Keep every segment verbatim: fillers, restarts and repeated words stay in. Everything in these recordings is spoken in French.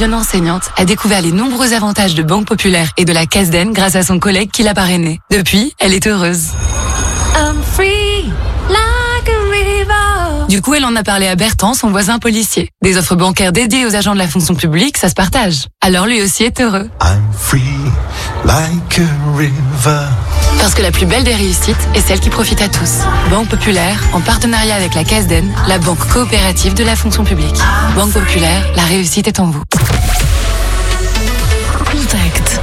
jeune enseignante, a découvert les nombreux avantages de Banque Populaire et de la Casden grâce à son collègue qui l'a parrainée. Depuis, elle est heureuse. I'm free, like a river. Du coup, elle en a parlé à Bertrand, son voisin policier. Des offres bancaires dédiées aux agents de la fonction publique, ça se partage. Alors lui aussi est heureux. I'm free, like a river. Parce que la plus belle des réussites est celle qui profite à tous. Banque Populaire, en partenariat avec la Casden, la banque coopérative de la fonction publique. Banque Populaire, la réussite est en vous. Contact.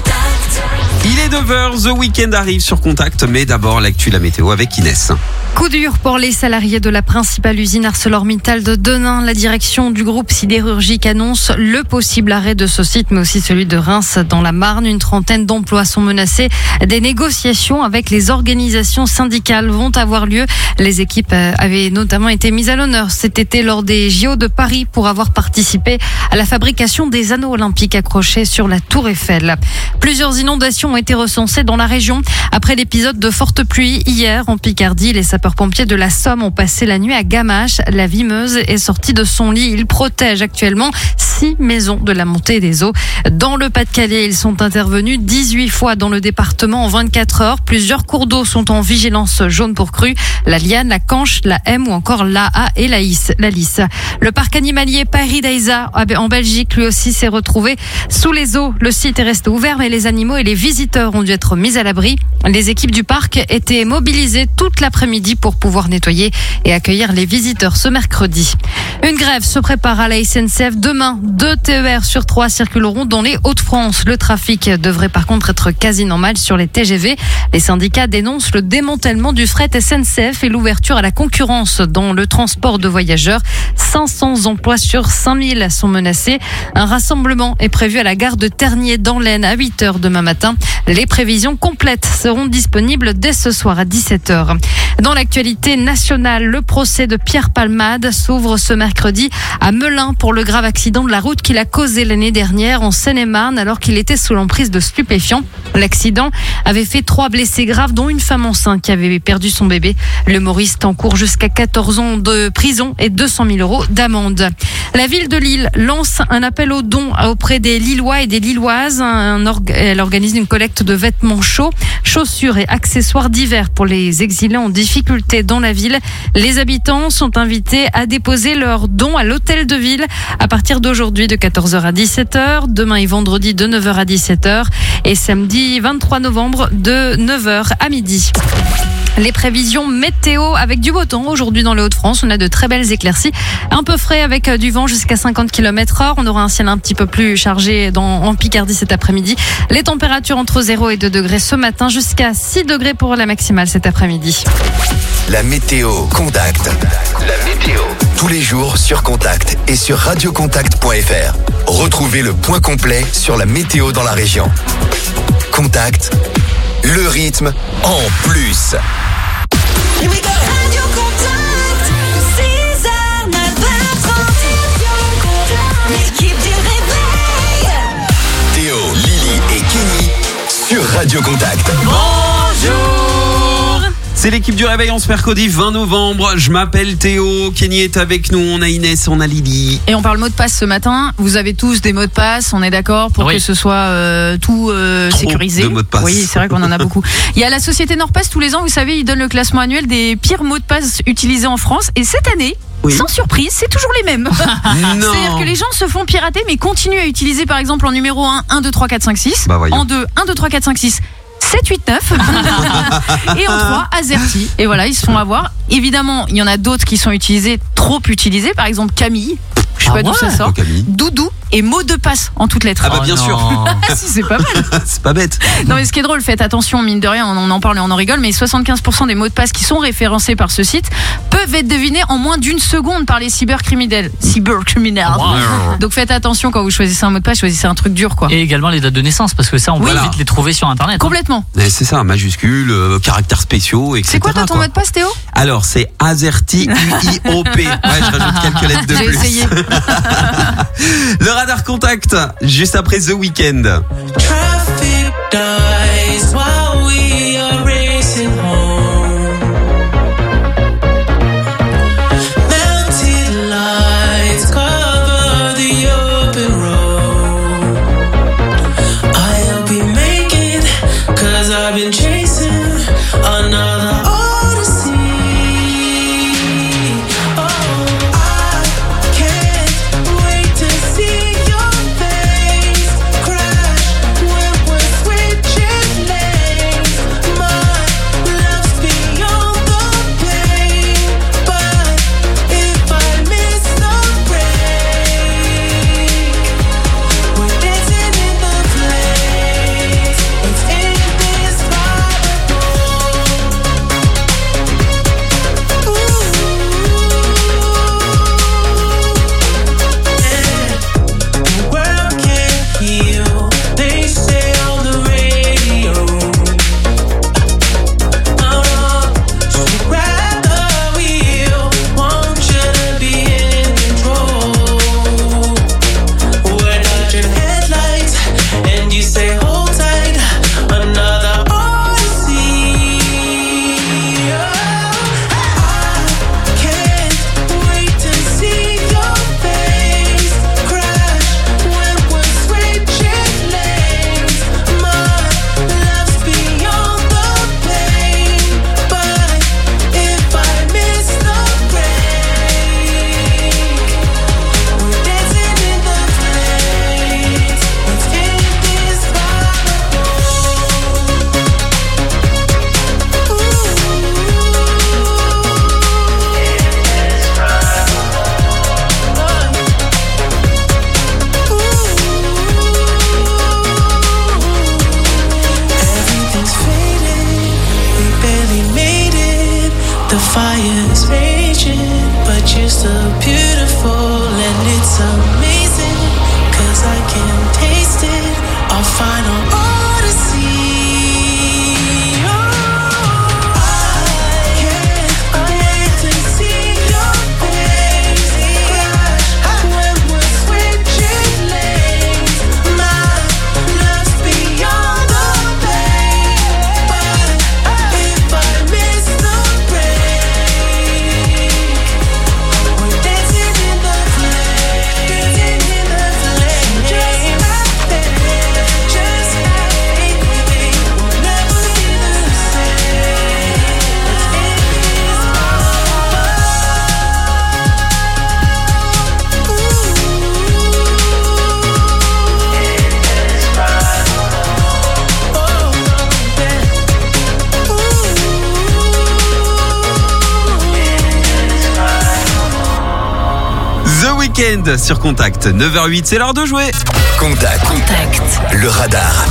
Il est neuf heures, The Weeknd arrive sur Contact, mais d'abord l'actu, la météo avec Inès. Coup dur pour les salariés de la principale usine ArcelorMittal de Denain. La direction du groupe sidérurgique annonce le possible arrêt de ce site, mais aussi celui de Reims dans la Marne. Une trentaine d'emplois sont menacés. Des négociations avec les organisations syndicales vont avoir lieu. Les équipes avaient notamment été mises à l'honneur cet été lors des J O de Paris pour avoir participé à la fabrication des anneaux olympiques accrochés sur la Tour Eiffel. Plusieurs inondations ont été recensées dans la région après l'épisode de forte pluie hier en Picardie. Les sapeurs-pompiers de la Somme ont passé la nuit à Gamache. La Vimeuse est sortie de son lit. Ils protègent actuellement six maisons de la montée des eaux. Dans le Pas-de-Calais, ils sont intervenus dix-huit fois dans le département en vingt-quatre heures. Plusieurs cours d'eau sont en vigilance jaune pour crue. La Liane, la Canche, la M ou encore l'A A et la Lys. La Lys. Le parc animalier Paris-Daïsa en Belgique, lui aussi, s'est retrouvé sous les eaux. Le site est resté ouvert, mais les animaux et les visiteurs ont dû être mis à l'abri. Les équipes du parc étaient mobilisées toute l'après-midi pour pouvoir nettoyer et accueillir les visiteurs ce mercredi. Une grève se prépare à la S N C F demain. Deux T E R sur trois circuleront dans les Hauts-de-France. Le trafic devrait par contre être quasi normal sur les T G V. Les syndicats dénoncent le démantèlement du fret S N C F et l'ouverture à la concurrence dans le transport de voyageurs. cinq cents emplois sur cinq mille sont menacés. Un rassemblement est prévu à la gare de Tergnier dans l'Aisne à huit heures demain matin. Les prévisions complètes seront disponibles dès ce soir à dix-sept heures. Dans l'actualité nationale, le procès de Pierre Palmade s'ouvre ce mercredi à Melun pour le grave accident de la route qu'il a causé l'année dernière en Seine-et-Marne alors qu'il était sous l'emprise de stupéfiants. L'accident avait fait trois blessés graves dont une femme enceinte qui avait perdu son bébé. L'humoriste encourt jusqu'à quatorze ans de prison et deux cent mille euros d'amende. La ville de Lille lance un appel aux dons auprès des Lillois et des Lilloises. Un orga- elle organise une collecte de vêtements chauds, chaussures et accessoires d'hiver pour les exilés en difficulté dans la ville. Les habitants sont invités à déposer leurs dons à l'hôtel de ville à partir d'aujourd'hui de quatorze heures à dix-sept heures, demain et vendredi de neuf heures à dix-sept heures et samedi vingt-trois novembre de neuf heures à midi. Les prévisions météo avec du beau temps aujourd'hui dans les Hauts-de-France. On a de très belles éclaircies, un peu frais avec du vent jusqu'à cinquante kilomètres heure. On aura un ciel un petit peu plus chargé dans, en Picardie cet après-midi. Les températures entre zéro et deux degrés ce matin, jusqu'à six degrés pour la maximale cet après-midi. La météo Contact. La météo. Tous les jours sur Contact et sur radio contact point f r. Retrouvez le point complet sur la météo dans la région. Contact. Le rythme en plus. Here we go. Radio Contact, six heures, neuf heures trente. L'équipe du réveil. Théo, Lily et Kenny sur Radio Contact. Bonjour. C'est l'équipe du réveil en ce mercredi vingt novembre. Je m'appelle Théo, Kenny est avec nous, on a Inès, on a Lily. Et on parle mot de passe ce matin. Vous avez tous des mots de passe, on est d'accord pour Oui. que ce soit euh, tout euh, Trop sécurisé. de mots de passe. Oui, c'est vrai qu'on en a beaucoup. Il y a la société Nordpass tous les ans, vous savez, ils donnent le classement annuel des pires mots de passe utilisés en France. Et cette année, Oui. sans surprise, c'est toujours les mêmes. C'est-à-dire que les gens se font pirater, mais continuent à utiliser par exemple en numéro un, un, deux, trois, quatre, cinq, six. Bah voyons. En deux, un, deux, trois, quatre, cinq, six. sept, huit, neuf et en trois, Azerty. Et voilà, ils se font avoir. Évidemment, il y en a d'autres qui sont utilisés, trop utilisés. Par exemple, Camille. Je sais Ah pas d'où ouais. ça sort. Oh, Camille. Doudou et mot de passe en toutes lettres. Ah bah bien Oh sûr. non. Ah si, c'est pas mal. C'est pas bête. Non mais ce qui est drôle, faites attention, mine de rien, on en parle et on en rigole, mais soixante-quinze pour cent des mots de passe qui sont référencés par ce site peuvent être devinés en moins d'une seconde par les cybercriminels. Cybercriminels. Wow. Donc faites attention quand vous choisissez un mot de passe, choisissez un truc dur quoi. Et également les dates de naissance, parce que ça, on Oui. va vite les trouver sur Internet. hein. Complètement. Mais c'est ça, majuscule, euh, caractères spéciaux, et cetera. C'est quoi toi ton quoi. mot de passe Théo? Alors, c'est Azerty U I O P. Ouais, je rajoute quelques lettres de J'ai plus. essayé. Le radar contact, juste après The Weeknd. Traffic dies while we are racing home. Melted lights cover the open road. Weeknd sur Contact. neuf heures huit, c'est l'heure de jouer. Contact. Contact. Le radar.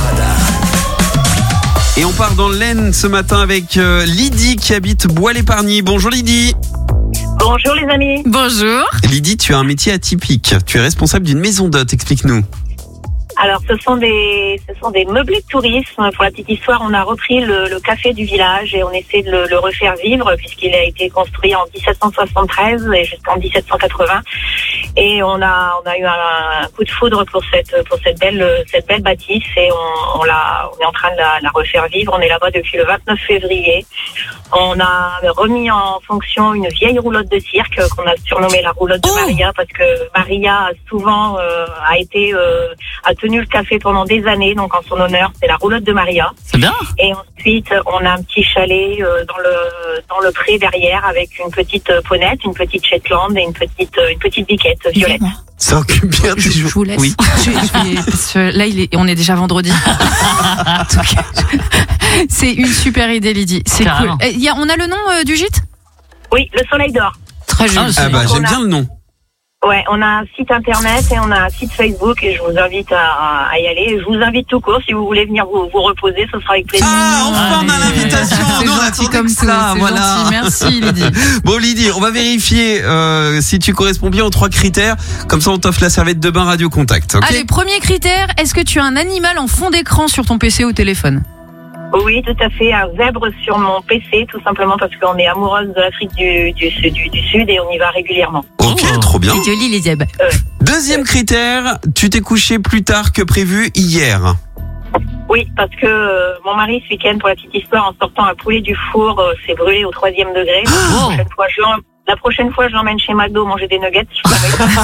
Et on part dans l'Aisne ce matin avec euh, Lydie qui habite Bois-l'Épargny. Bonjour Lydie. Bonjour les amis. Bonjour. Lydie, tu as un métier atypique. Tu es responsable d'une maison d'hôtes. Explique-nous. Alors ce sont des ce sont des meublés de tourisme. Pour la petite histoire, on a repris le, le café du village et on essaie de le, le refaire vivre puisqu'il a été construit en dix-sept cent soixante-treize et jusqu'en dix-sept cent quatre-vingts. Et on a on a eu un, un coup de foudre pour cette pour cette belle cette belle bâtisse et on, on l'a on est en train de la, la refaire vivre. On est là-bas depuis le vingt-neuf février. On a remis en fonction une vieille roulotte de cirque qu'on a surnommée la roulotte de Oh Maria parce que Maria a souvent euh, a été euh, a tenu le café pendant des années, donc en son honneur, c'est la roulotte de Maria. C'est bien. Et ensuite, on a un petit chalet euh, dans le dans le pré derrière avec une petite euh, ponette, une petite Shetland et une petite euh, une petite biquette violette. Ça occupe bien tes Je, je jours. vous laisse. Oui. Je- je vais- parce que là, il est, on est déjà vendredi. Donc, c'est une super idée, Lydie. C'est cool. Carrément. Eh, y a- on a le nom euh, du gîte? Oui, le soleil d'or. Très joli. Ah, Ah bah Donc, on j'aime a- bien le nom. Ouais, on a un site internet et on a un site Facebook et je vous invite à, à y aller. Je vous invite tout court si vous voulez venir vous, vous reposer, ce sera avec plaisir. Ah, enfin on a Allez. l'invitation. C'est Nous, on gentil attendait comme que tout. ça, C'est voilà. gentil. Merci, Lydie. Bon Lydie, on va vérifier euh, si tu corresponds bien aux trois critères. Comme ça, on t'offre la serviette de bain Radio Contact. Ok. Allez, premier critère, est-ce que tu as un animal en fond d'écran sur ton P C ou téléphone? Oui, tout à fait. Un zèbre sur mon P C, tout simplement parce qu'on est amoureuse de l'Afrique du, du, du, du Sud et on y va régulièrement. Ok, Oh. trop bien. C'est joli, les zèbres. Deuxième critère, tu t'es couché plus tard que prévu hier. Oui, parce que euh, mon mari, ce week-end, pour la petite histoire, en sortant un poulet du four, euh, s'est brûlé au troisième degré. Donc, la prochaine fois, je l'em- La prochaine fois, je l'emmène chez McDo manger des nuggets. Je promets.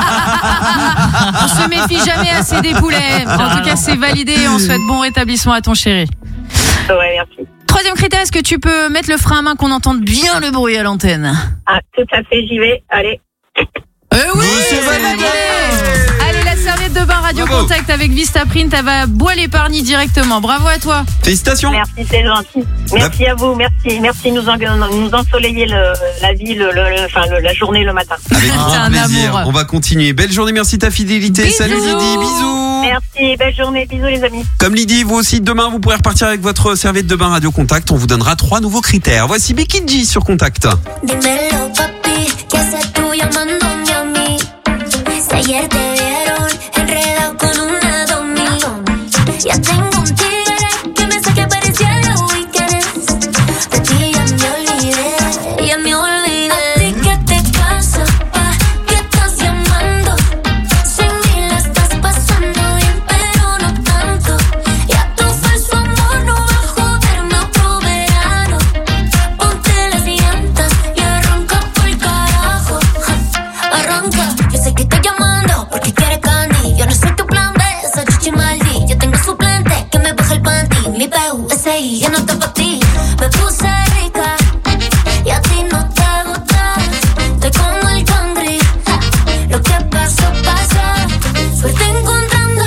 On se méfie jamais assez des poulets. En tout cas, c'est validé. On souhaite bon rétablissement à ton chéri. Ouais, merci. Troisième critère, est-ce que tu peux mettre le frein à main qu'on entende bien le bruit à l'antenne? Ah, tout à fait, j'y vais. Allez. Eh oui, c'est c'est validé. validé. Allez, la serviette de bain Radio Bravo. Contact avec Vistaprint, elle va à Bois-l'Épargny directement. Bravo à toi. Félicitations. Merci, c'est gentil. Merci à vous. Merci. Merci de nous, en- nous ensoleiller le, la vie, le, le, le- enfin, le- la journée le matin. Avec C'est grand un plaisir. amour. On va continuer. Belle journée, merci de ta fidélité. Bisous. Salut Lydie, bisous. Merci. Belle journée. Bisous, les amis. Comme Lydie, vous aussi, demain, vous pourrez repartir avec votre serviette de bain Radio Contact. On vous donnera trois nouveaux critères. Voici Becky G sur Contact. Dímelo, papi, ¿qué haces tú llamándome a mí? Si ayer te vieron enredado con una domi. Ya tengo un tigre que me saque parecía los weekends. De ti ya me olvidé, ya me olvidé. ¿A ti qué te pasa, pa? ¿Qué estás llamando? Sin mí la estás pasando bien, pero no tanto. Ya tu falso amor no va a joderme otro verano. Ponte las llantas y arranca por carajo. Arranca, yo sé que estoy llamando porque quieres candy. Yo no soy tu plan B, soy chichi maldi. Yo tengo suplente que me baja el panty. Mi P U S I, ya no está pa' ti. Me puse rica y a ti no te gusta. Estoy como el cangri. Lo que pasó, pasó. Suerte encontrando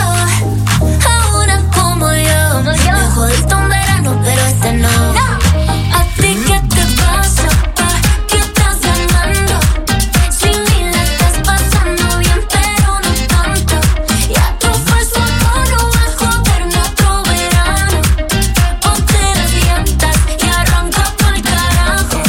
a una como yo. Me jodiste un verano, pero este no. A ti qué te pasa, pa, ¿qué estás llamando? Sin mí la estás pasando bien, pero no tanto. Ya tu falso amor no va a joderme otro verano. Ponte las llantas y arranca pa'l carajo.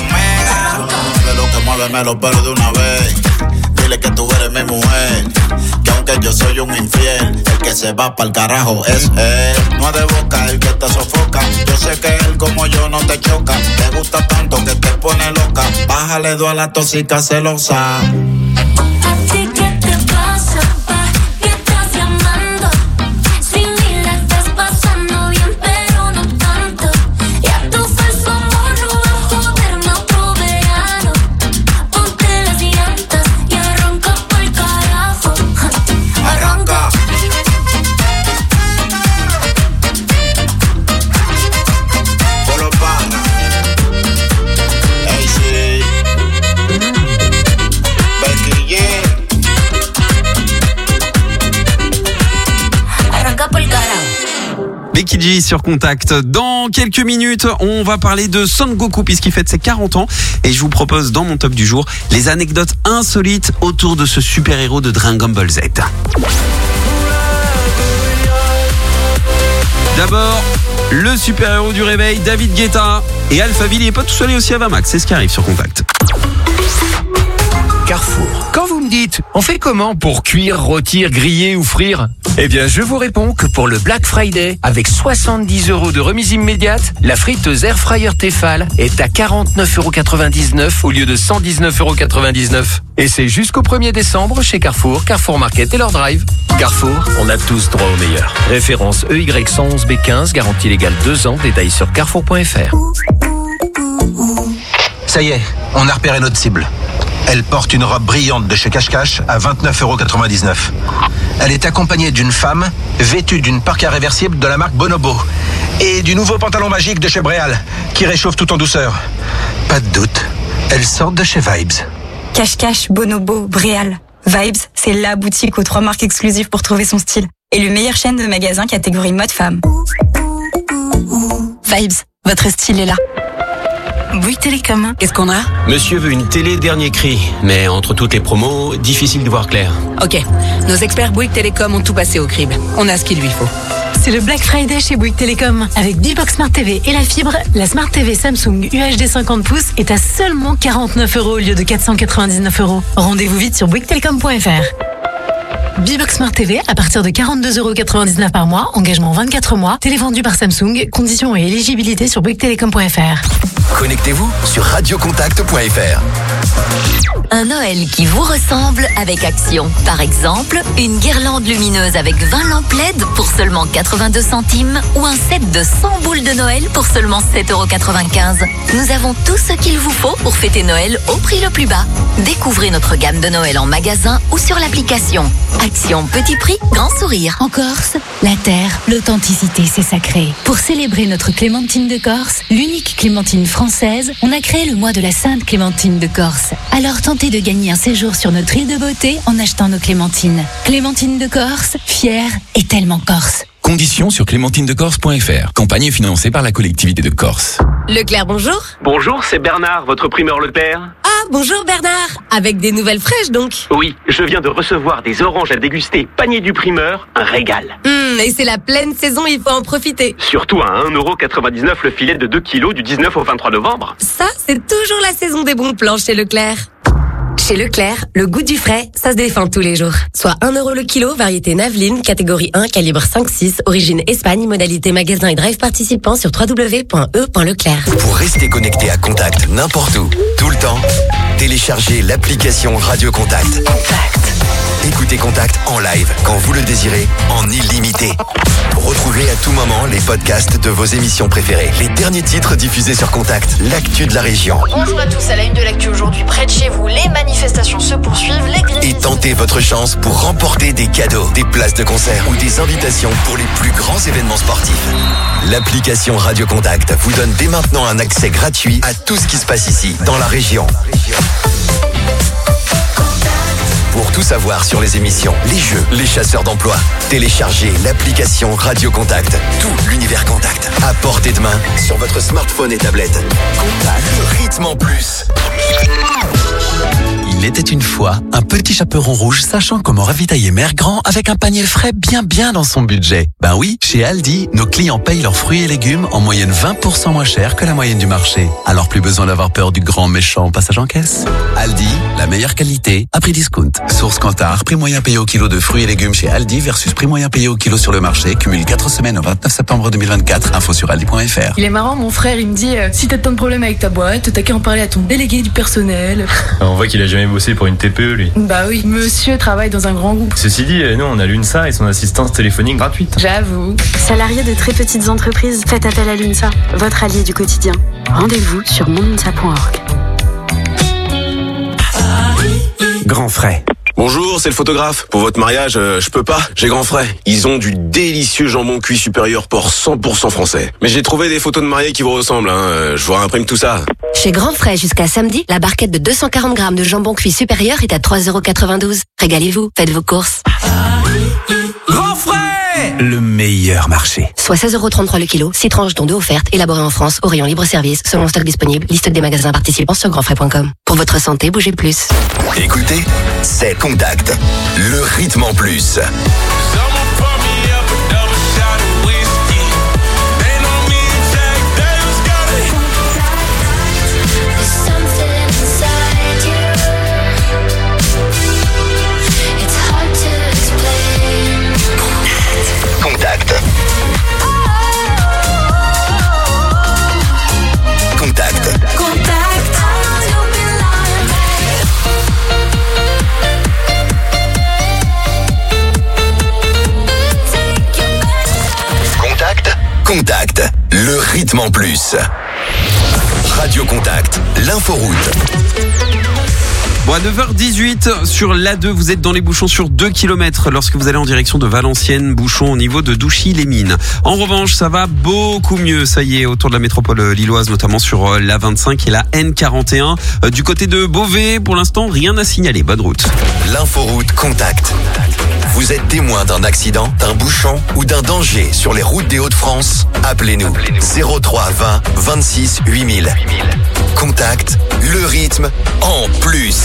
De lo que mueve me lo pero de una vez. Dile que tú eres mi mujer. Que aunque yo soy un infiel, el que se va pa'l carajo es él. No es de boca el que te sofoca. Yo sé que él como yo no te choca. Te gusta tanto que te pone loca. Bájale dos a la tóxica celosa. A ti qué te pasa, pa, ¿qué estás llamando? Sin mí la estás pasando bien, pero no tanto. Ya tu falso amor no va a joderme otro verano. Ponte las llantas y arranca pa'l carajo. Arranca. Por los panas. Ey, sí. Becky G. Becky G sur Contact. Dans quelques minutes, on va parler de Son Goku puisqu'il fête ses quarante ans. Et je vous propose dans mon top du jour les anecdotes insolites autour de ce super-héros de Dragon Ball Z. D'abord, le super-héros du réveil, David Guetta. Et Alphaville, il n'est pas tout seul, et aussi Avamax. C'est ce qui arrive sur Contact. Carrefour. Quand vous me dites, on fait comment pour cuire, rôtir, griller ou frire ? Eh bien, je vous réponds que pour le Black Friday, avec soixante-dix euros de remise immédiate, la friteuse Air Fryer Tefal est à quarante-neuf euros quatre-vingt-dix-neuf au lieu de cent dix-neuf euros quatre-vingt-dix-neuf. Et c'est jusqu'au premier décembre chez Carrefour, Carrefour Market et leur drive. Carrefour, on a tous droit au meilleur. Référence E Y cent onze B quinze, garantie légale deux ans, détail sur carrefour point f r. Ça y est, on a repéré notre cible. Elle porte une robe brillante de chez Cache Cache à vingt-neuf euros quatre-vingt-dix-neuf. Elle est accompagnée d'une femme vêtue d'une parka réversible de la marque Bonobo et du nouveau pantalon magique de chez Bréal qui réchauffe tout en douceur. Pas de doute, elle sort de chez Vibes. Cache Cache, Bonobo, Bréal. Vibes, c'est la boutique aux trois marques exclusives pour trouver son style. Et le meilleur chaîne de magasins catégorie mode femme. Vibes, votre style est là. Bouygues Télécom. Qu'est-ce qu'on a? Monsieur veut une télé dernier cri, mais entre toutes les promos, difficile de voir clair. Ok, nos experts Bouygues Télécom ont tout passé au crible. On a ce qu'il lui faut. C'est le Black Friday chez Bouygues Télécom. Avec Bibox Smart T V et la fibre, la Smart T V Samsung U H D cinquante pouces est à seulement quarante-neuf euros au lieu de quatre cent quatre-vingt-dix-neuf euros. Rendez-vous vite sur bouygues télécom point f r. Bibox Smart T V à partir de quarante-deux euros quatre-vingt-dix-neuf par mois, engagement vingt-quatre mois, télévendu par Samsung, conditions et éligibilité sur bouygues télécom point f r. Connectez-vous sur radio contact point f r. Un Noël qui vous ressemble avec Action. Par exemple, une guirlande lumineuse avec vingt lampes L E D pour seulement quatre-vingt-deux centimes ou un set de cent boules de Noël pour seulement sept euros quatre-vingt-quinze. Nous avons tout ce qu'il vous faut pour fêter Noël au prix le plus bas. Découvrez notre gamme de Noël en magasin ou sur l'application. Action, petit prix, grand sourire. En Corse, la terre, l'authenticité, c'est sacré. Pour célébrer notre Clémentine de Corse, l'unique Clémentine française, on a créé le mois de la Sainte Clémentine de Corse. Alors tentez de gagner un séjour sur notre île de beauté en achetant nos clémentines. Clémentine de Corse, fière et tellement corse. Conditions sur clémentine de corse point f r. Campagne financée par la collectivité de Corse. Leclerc, bonjour. Bonjour, c'est Bernard, votre primeur Leclerc. Ah, bonjour Bernard. Avec des nouvelles fraîches donc. Oui, je viens de recevoir des oranges à déguster, panier du primeur, un régal. Hum, et c'est la pleine saison, il faut en profiter. Surtout à un euro quatre-vingt-dix-neuf le filet de deux kilos du dix-neuf au vingt-trois novembre. Ça, c'est toujours la saison des bons plans chez Leclerc. Chez Leclerc, le goût du frais, ça se défend tous les jours. Soit un euro le kilo, variété Naveline, catégorie un, calibre cinq six, origine Espagne, modalité magasin et drive participant sur w w w point e point leclerc. Pour rester connecté à Contact n'importe où, tout le temps, téléchargez l'application Radio Contact. Contact. Écoutez Contact en live quand vous le désirez, en illimité. Retrouvez à tout moment les podcasts de vos émissions préférées. Les derniers titres diffusés sur Contact, l'actu de la région. Bonjour à tous, à la une de l'actu aujourd'hui, près de chez vous, les manifestations se poursuivent, les green. Et tentez votre chance pour remporter des cadeaux, des places de concert ou des invitations pour les plus grands événements sportifs. L'application Radio Contact vous donne dès maintenant un accès gratuit à tout ce qui se passe ici, dans la région. Pour tout savoir sur les émissions, les jeux, les chasseurs d'emploi, téléchargez l'application Radio Contact. Tout l'univers Contact à portée de main sur votre smartphone et tablette. Contact, rythme en plus. Il était une fois un petit chaperon rouge sachant comment ravitailler Mère Grand avec un panier frais bien bien dans son budget. Ben oui, chez Aldi, nos clients payent leurs fruits et légumes en moyenne vingt pour cent moins cher que la moyenne du marché. Alors plus besoin d'avoir peur du grand méchant passage en caisse. Aldi, la meilleure qualité à prix discount. Source Kantar, prix moyen payé au kilo de fruits et légumes chez Aldi versus prix moyen payé au kilo sur le marché. Cumule quatre semaines au vingt-neuf septembre deux mille vingt-quatre. Info sur aldi point f r. Il est marrant, mon frère, il me dit euh, si t'as tant de problèmes avec ta boîte, t'as qu'à en parler à ton délégué du personnel. On voit qu'il a jamais bossé pour une T P E, lui. Bah oui, monsieur travaille dans un grand groupe. Ceci dit, nous, on a l'UNSA et son assistance téléphonique gratuite. J'avoue. Salariés de très petites entreprises, faites appel à l'UNSA, votre allié du quotidien. Rendez-vous sur mon unsa point org. Grand frais. Bonjour, c'est le photographe. Pour votre mariage, euh, je peux pas, j'ai grand frais. Ils ont du délicieux jambon cuit supérieur porc cent pour cent français. Mais j'ai trouvé des photos de mariés qui vous ressemblent, hein. Euh, je vous réimprime tout ça. Chez Grand Frais, jusqu'à samedi, la barquette de deux cent quarante grammes de jambon cuit supérieur est à trois euros quatre-vingt-douze. Régalez-vous, faites vos courses. Grand frais! le meilleur marché. Soit seize euros trente-trois le kilo, six tranches dont deux offertes, élaborées en France, au rayon libre-service, selon stock disponible, liste des magasins participants sur grandfrais point com. Pour votre santé, bougez plus. Écoutez, c'est Contact, le rythme en plus. Contact. Contact. Contact. Contact. Contact. Le rythme en plus. Radio Contact. L'inforoute. Bon, à neuf heures dix-huit, sur l'A deux, vous êtes dans les bouchons sur deux kilomètres lorsque vous allez en direction de Valenciennes, bouchons au niveau de Douchy-les-Mines. En revanche, ça va beaucoup mieux, ça y est, autour de la métropole lilloise, notamment sur l'A vingt-cinq et la N quarante et un. Du côté de Beauvais, pour l'instant, rien à signaler, bonne route. L'inforoute Contact. Vous êtes témoin d'un accident, d'un bouchon ou d'un danger sur les routes des Hauts-de-France? Appelez-nous zéro trois vingt vingt-six huit mille. Contact, le rythme en plus.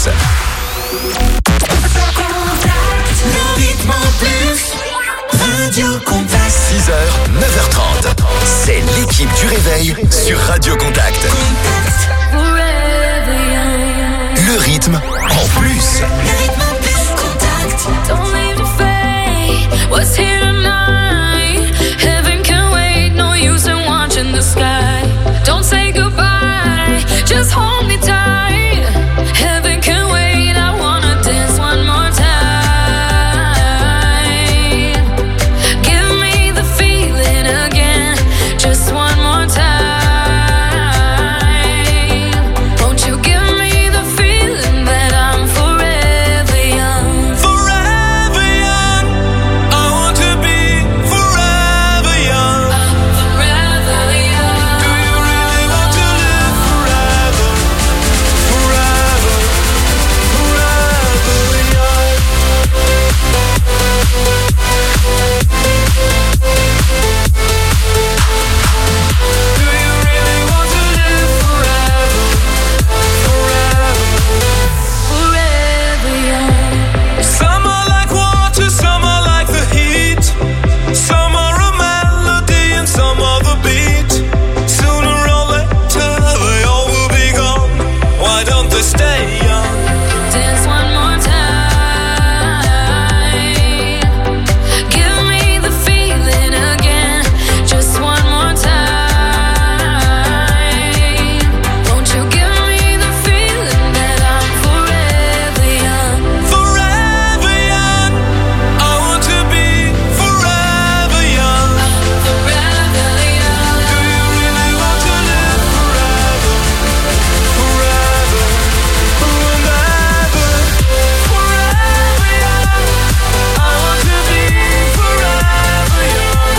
Le rythme en plus. Radio Contact. six heures, neuf heures trente. C'est l'équipe du réveil sur Radio Contact. Le rythme en plus. Le rythme en plus. Contact. Don't leave your fate. What's here tonight? Heaven can wait. No use in watching the sky. Don't say goodbye. Just hold me tight. Heaven can wait. I wanna dance one more time. Give me the feeling again. Just one more time. Won't you give me the feeling that I'm forever young? Forever young. I want to be forever young. I'm forever young. Do you really want to live forever? Forever, forever young. Do you really want to live forever? Forever, forever young. Some are like water, some are like the heat. Some are a melody and some are the beat. Sooner or later they all will be gone. Why don't they stay young? Dance one more time. Give me the feeling again. Just one more time. Won't you give me the feeling that I'm forever young? Forever young. I want to be forever young. Forever young. Do you really want to live forever? Forever, forever, forever young. I want to be forever young.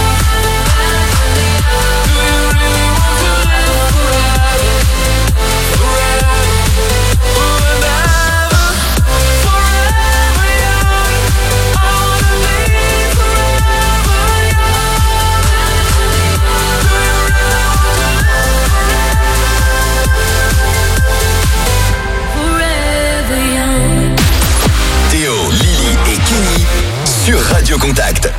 Do you really want to live forever? Forever, forever, forever young. I want to be forever young. Do you really forever young? Théo, Lily et Kenny sur Radio Contact.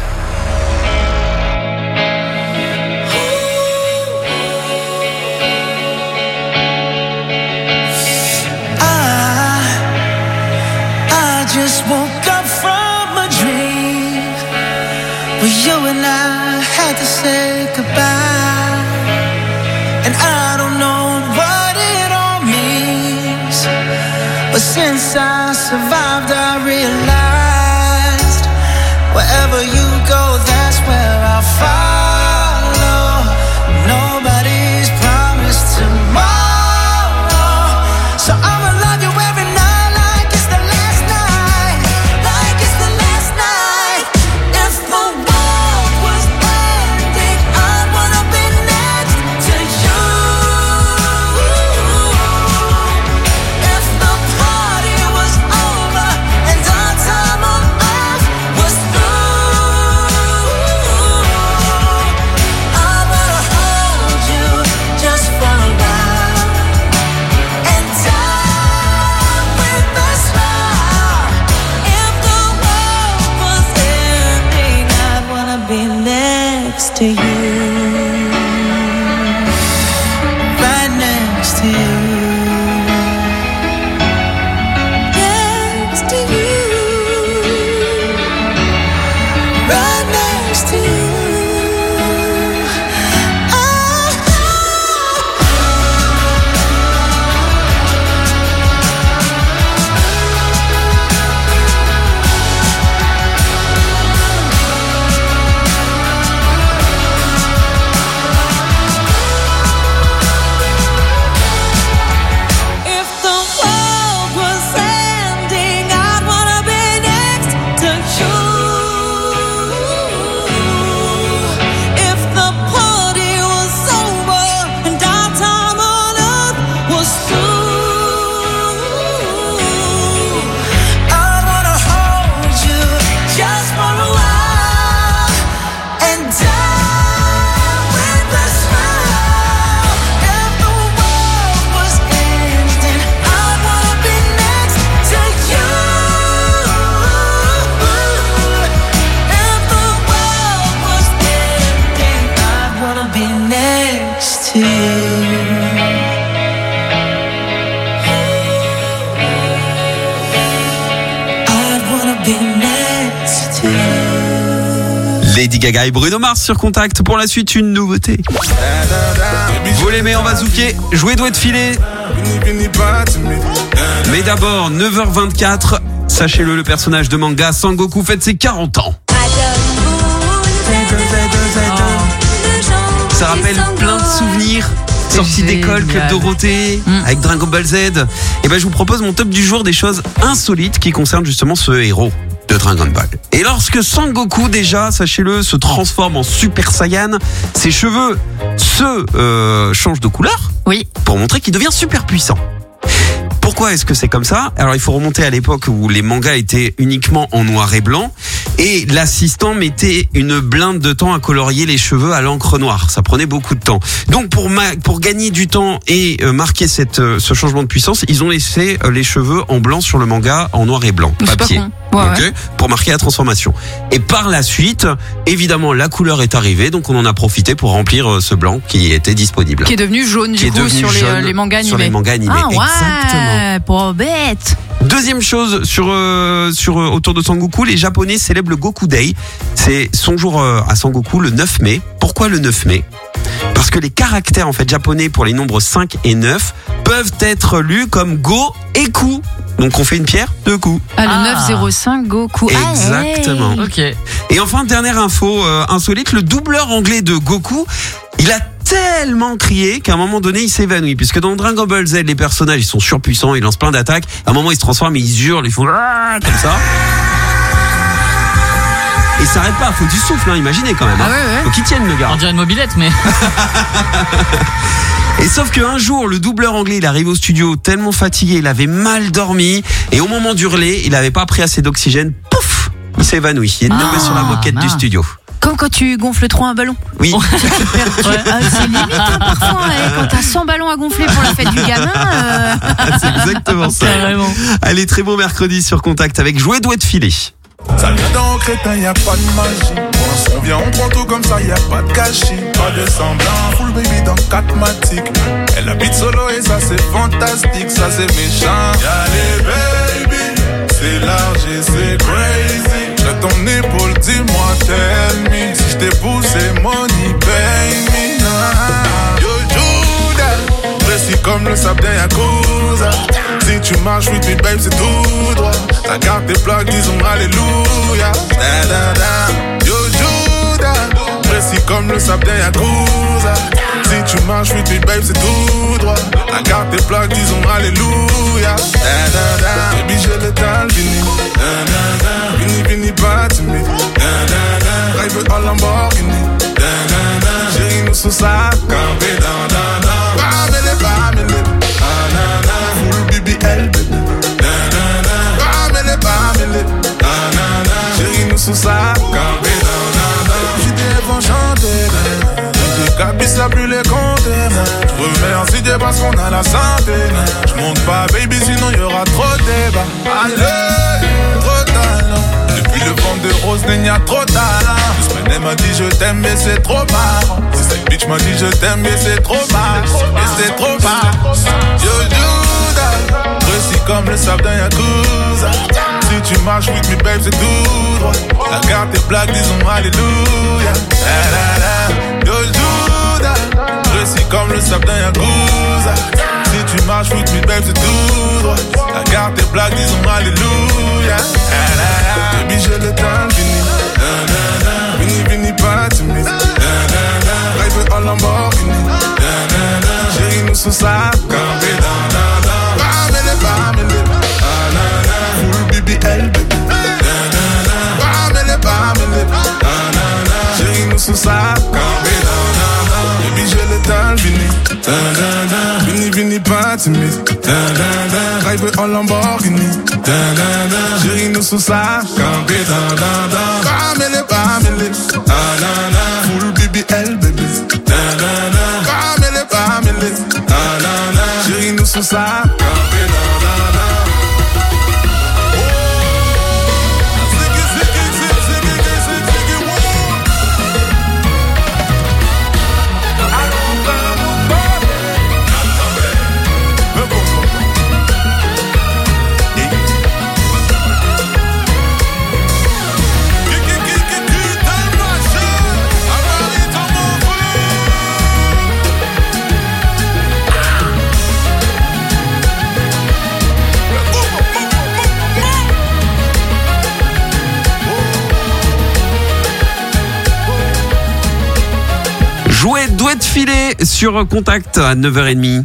I, I just woke up from a dream where you and I had to say goodbye. And I don't know what it all means, but since I survived, I realized wherever you go, that's where I'll follow. Nobody's promised tomorrow, so I'ma love you every night like it's the last night, like it's the last night. If the world was ending, I'd wanna be next to you. If the party was next to you. Right next to you. Next to you. Right next to you. Lady Gaga et Bruno Mars sur Contact. Pour la suite, une nouveauté. Vous l'aimez, on va zouker. Jouer doit être filé. Mais d'abord, neuf heures vingt-quatre. Sachez-le, le personnage de manga Sangoku fête ses quarante ans. Ça rappelle plein de souvenirs. Sortie d'école, Club Dorothée, mmh. avec Dragon Ball Z. Et ben, je vous propose mon top du jour des choses insolites qui concernent justement ce héros de Dragon Ball. Et lorsque Sangoku, déjà, sachez-le, se transforme en Super Saiyan, ses cheveux se euh, changent de couleur. Oui. Pour montrer qu'il devient super puissant. Pourquoi est-ce que c'est comme ça ? Alors, il faut remonter à l'époque où les mangas étaient uniquement en noir et blanc et l'assistant mettait une blinde de temps à colorier les cheveux à l'encre noire. Ça prenait beaucoup de temps. Donc, pour ma- pour gagner du temps et euh, marquer cette euh, ce changement de puissance, ils ont laissé euh, les cheveux en blanc sur le manga en noir et blanc, c'est papier. pas con. Ouais, okay, ouais. Pour marquer la transformation. Et par la suite, évidemment, la couleur est arrivée, donc on en a profité pour remplir euh, ce blanc qui était disponible. Qui est devenu jaune Qui du est coup sur les, jaune les mangas animés. Sur les mangas animés, ah, ouais, exactement. Pour bête. Deuxième chose sur euh, sur euh, autour de Sangoku, les Japonais célèbrent le Goku Day. C'est son jour euh, à Sangoku le neuf mai. Pourquoi le neuf mai ? Parce que les caractères en fait japonais pour les nombres cinq et neuf peuvent être lus comme Go et Ku. Donc on fait une pierre, deux coups. Ah, le neuf zéro cinq Goku. Exactement. Ah, hey. Ok. Et enfin, dernière info euh, insolite, le doubleur anglais de Goku, il a tellement crié qu'à un moment donné, il s'évanouit. Puisque dans Dragon Ball Z, les personnages, ils sont surpuissants, ils lancent plein d'attaques. À un moment, ils se transforment et ils hurlent, ils font comme ça. Et ça s'arrête pas, faut du souffle, hein, imaginez quand même. Hein. Ah ouais, ouais. Faut qu'il tienne le gars. On dirait une mobilette, mais... Et sauf qu'un jour, le doubleur anglais, il arrive au studio tellement fatigué, il avait mal dormi, et au moment d'hurler, il avait pas pris assez d'oxygène, pouf, il s'est évanoui. Il est tombé Ah, sur la moquette non. du studio. Comme quand tu gonfles trop un ballon. Oui. Oh, ouais. Ah, c'est limite hein, parfois. Hein, quand t'as cent ballons à gonfler pour la fête du gamin. Euh... C'est exactement ça. Carrément. Allez, très bon mercredi sur Contact avec Jouet doit être filé. Ça vient dans le crétin, y'a pas de magie. On vient, on prend tout comme ça, y'a pas de gâchis. Pas de semblant, full baby dans quatre matiques. Elle habite solo et ça c'est fantastique, ça c'est méchant. Y'a les baby, c'est large et c'est crazy. J'ai ton épaule, dis-moi, tell me. Si j't'ai poussé, money, pay me. Nah. Yo, Judas, précis comme le sable d'un Yakuza. Si tu marches, oui, babe, c'est tout droit. Ta carte tes plaques, disons alléluia. Da, da, da. Yo, Judas, précis comme le sable d'un Yakuza. Si tu marches, oui, babe, c'est tout droit. Ta carte tes plaques, disons alléluia. Da, da, da. Baby, j'ai le tal, vini. Da, da, da. Vini, vini, pas timide. Da, da, da. Drive en Lamborghini. Da, da, da. Chérie, nous sous sa campé. Da, da, da. Bamele, bamele. Da, da, da. Full B B L, baby. Da, da, da. Bamele, bamele. Da, da, da. Chérie, nous sous sa campé. Da, da, da. J'étais bon chanter, j'ai capis ça plus les compter. Remercie Dieu parce qu'on a la santé. J'monte pas, baby, sinon y'aura trop de débat. Allez, trop talent. Depuis le vent de rose, il y a trop talent. Je me m'a dit je t'aime mais c'est trop marrant. Si cette bitch m'a dit je t'aime mais c'est trop marrant. Et c'est trop marrant. Yo Judas, précis comme le sable d'un Yakuza. Si tu marches with me babe c'est tout droit. La garde tes blagues disons alléluia. La, la, la. Yo Judas, précis comme le sable d'un Yakuza. Si tu marches with me babe c'est tout droit. La garde tes blagues disons alléluia. La, la, la. Baby j'ai le temps fini. Vini, vini, pas timide. Rêve en Lamborghini. Chérie, nous sous sa campé. Bamele, bamele. Full B B L, baby. Bamele, bamele. Chérie, nous sous sa campé. Baby, j'ai le temps, vini. Vini, vini, pas timide. Rêve en Lamborghini. Chérie, nous sous sa campé. Bamele, bamele. Full B B L, baby. Bamele, bamele. Chérie, nous sous sa campé. Jouet doit être filé sur Contact à neuf heures trente.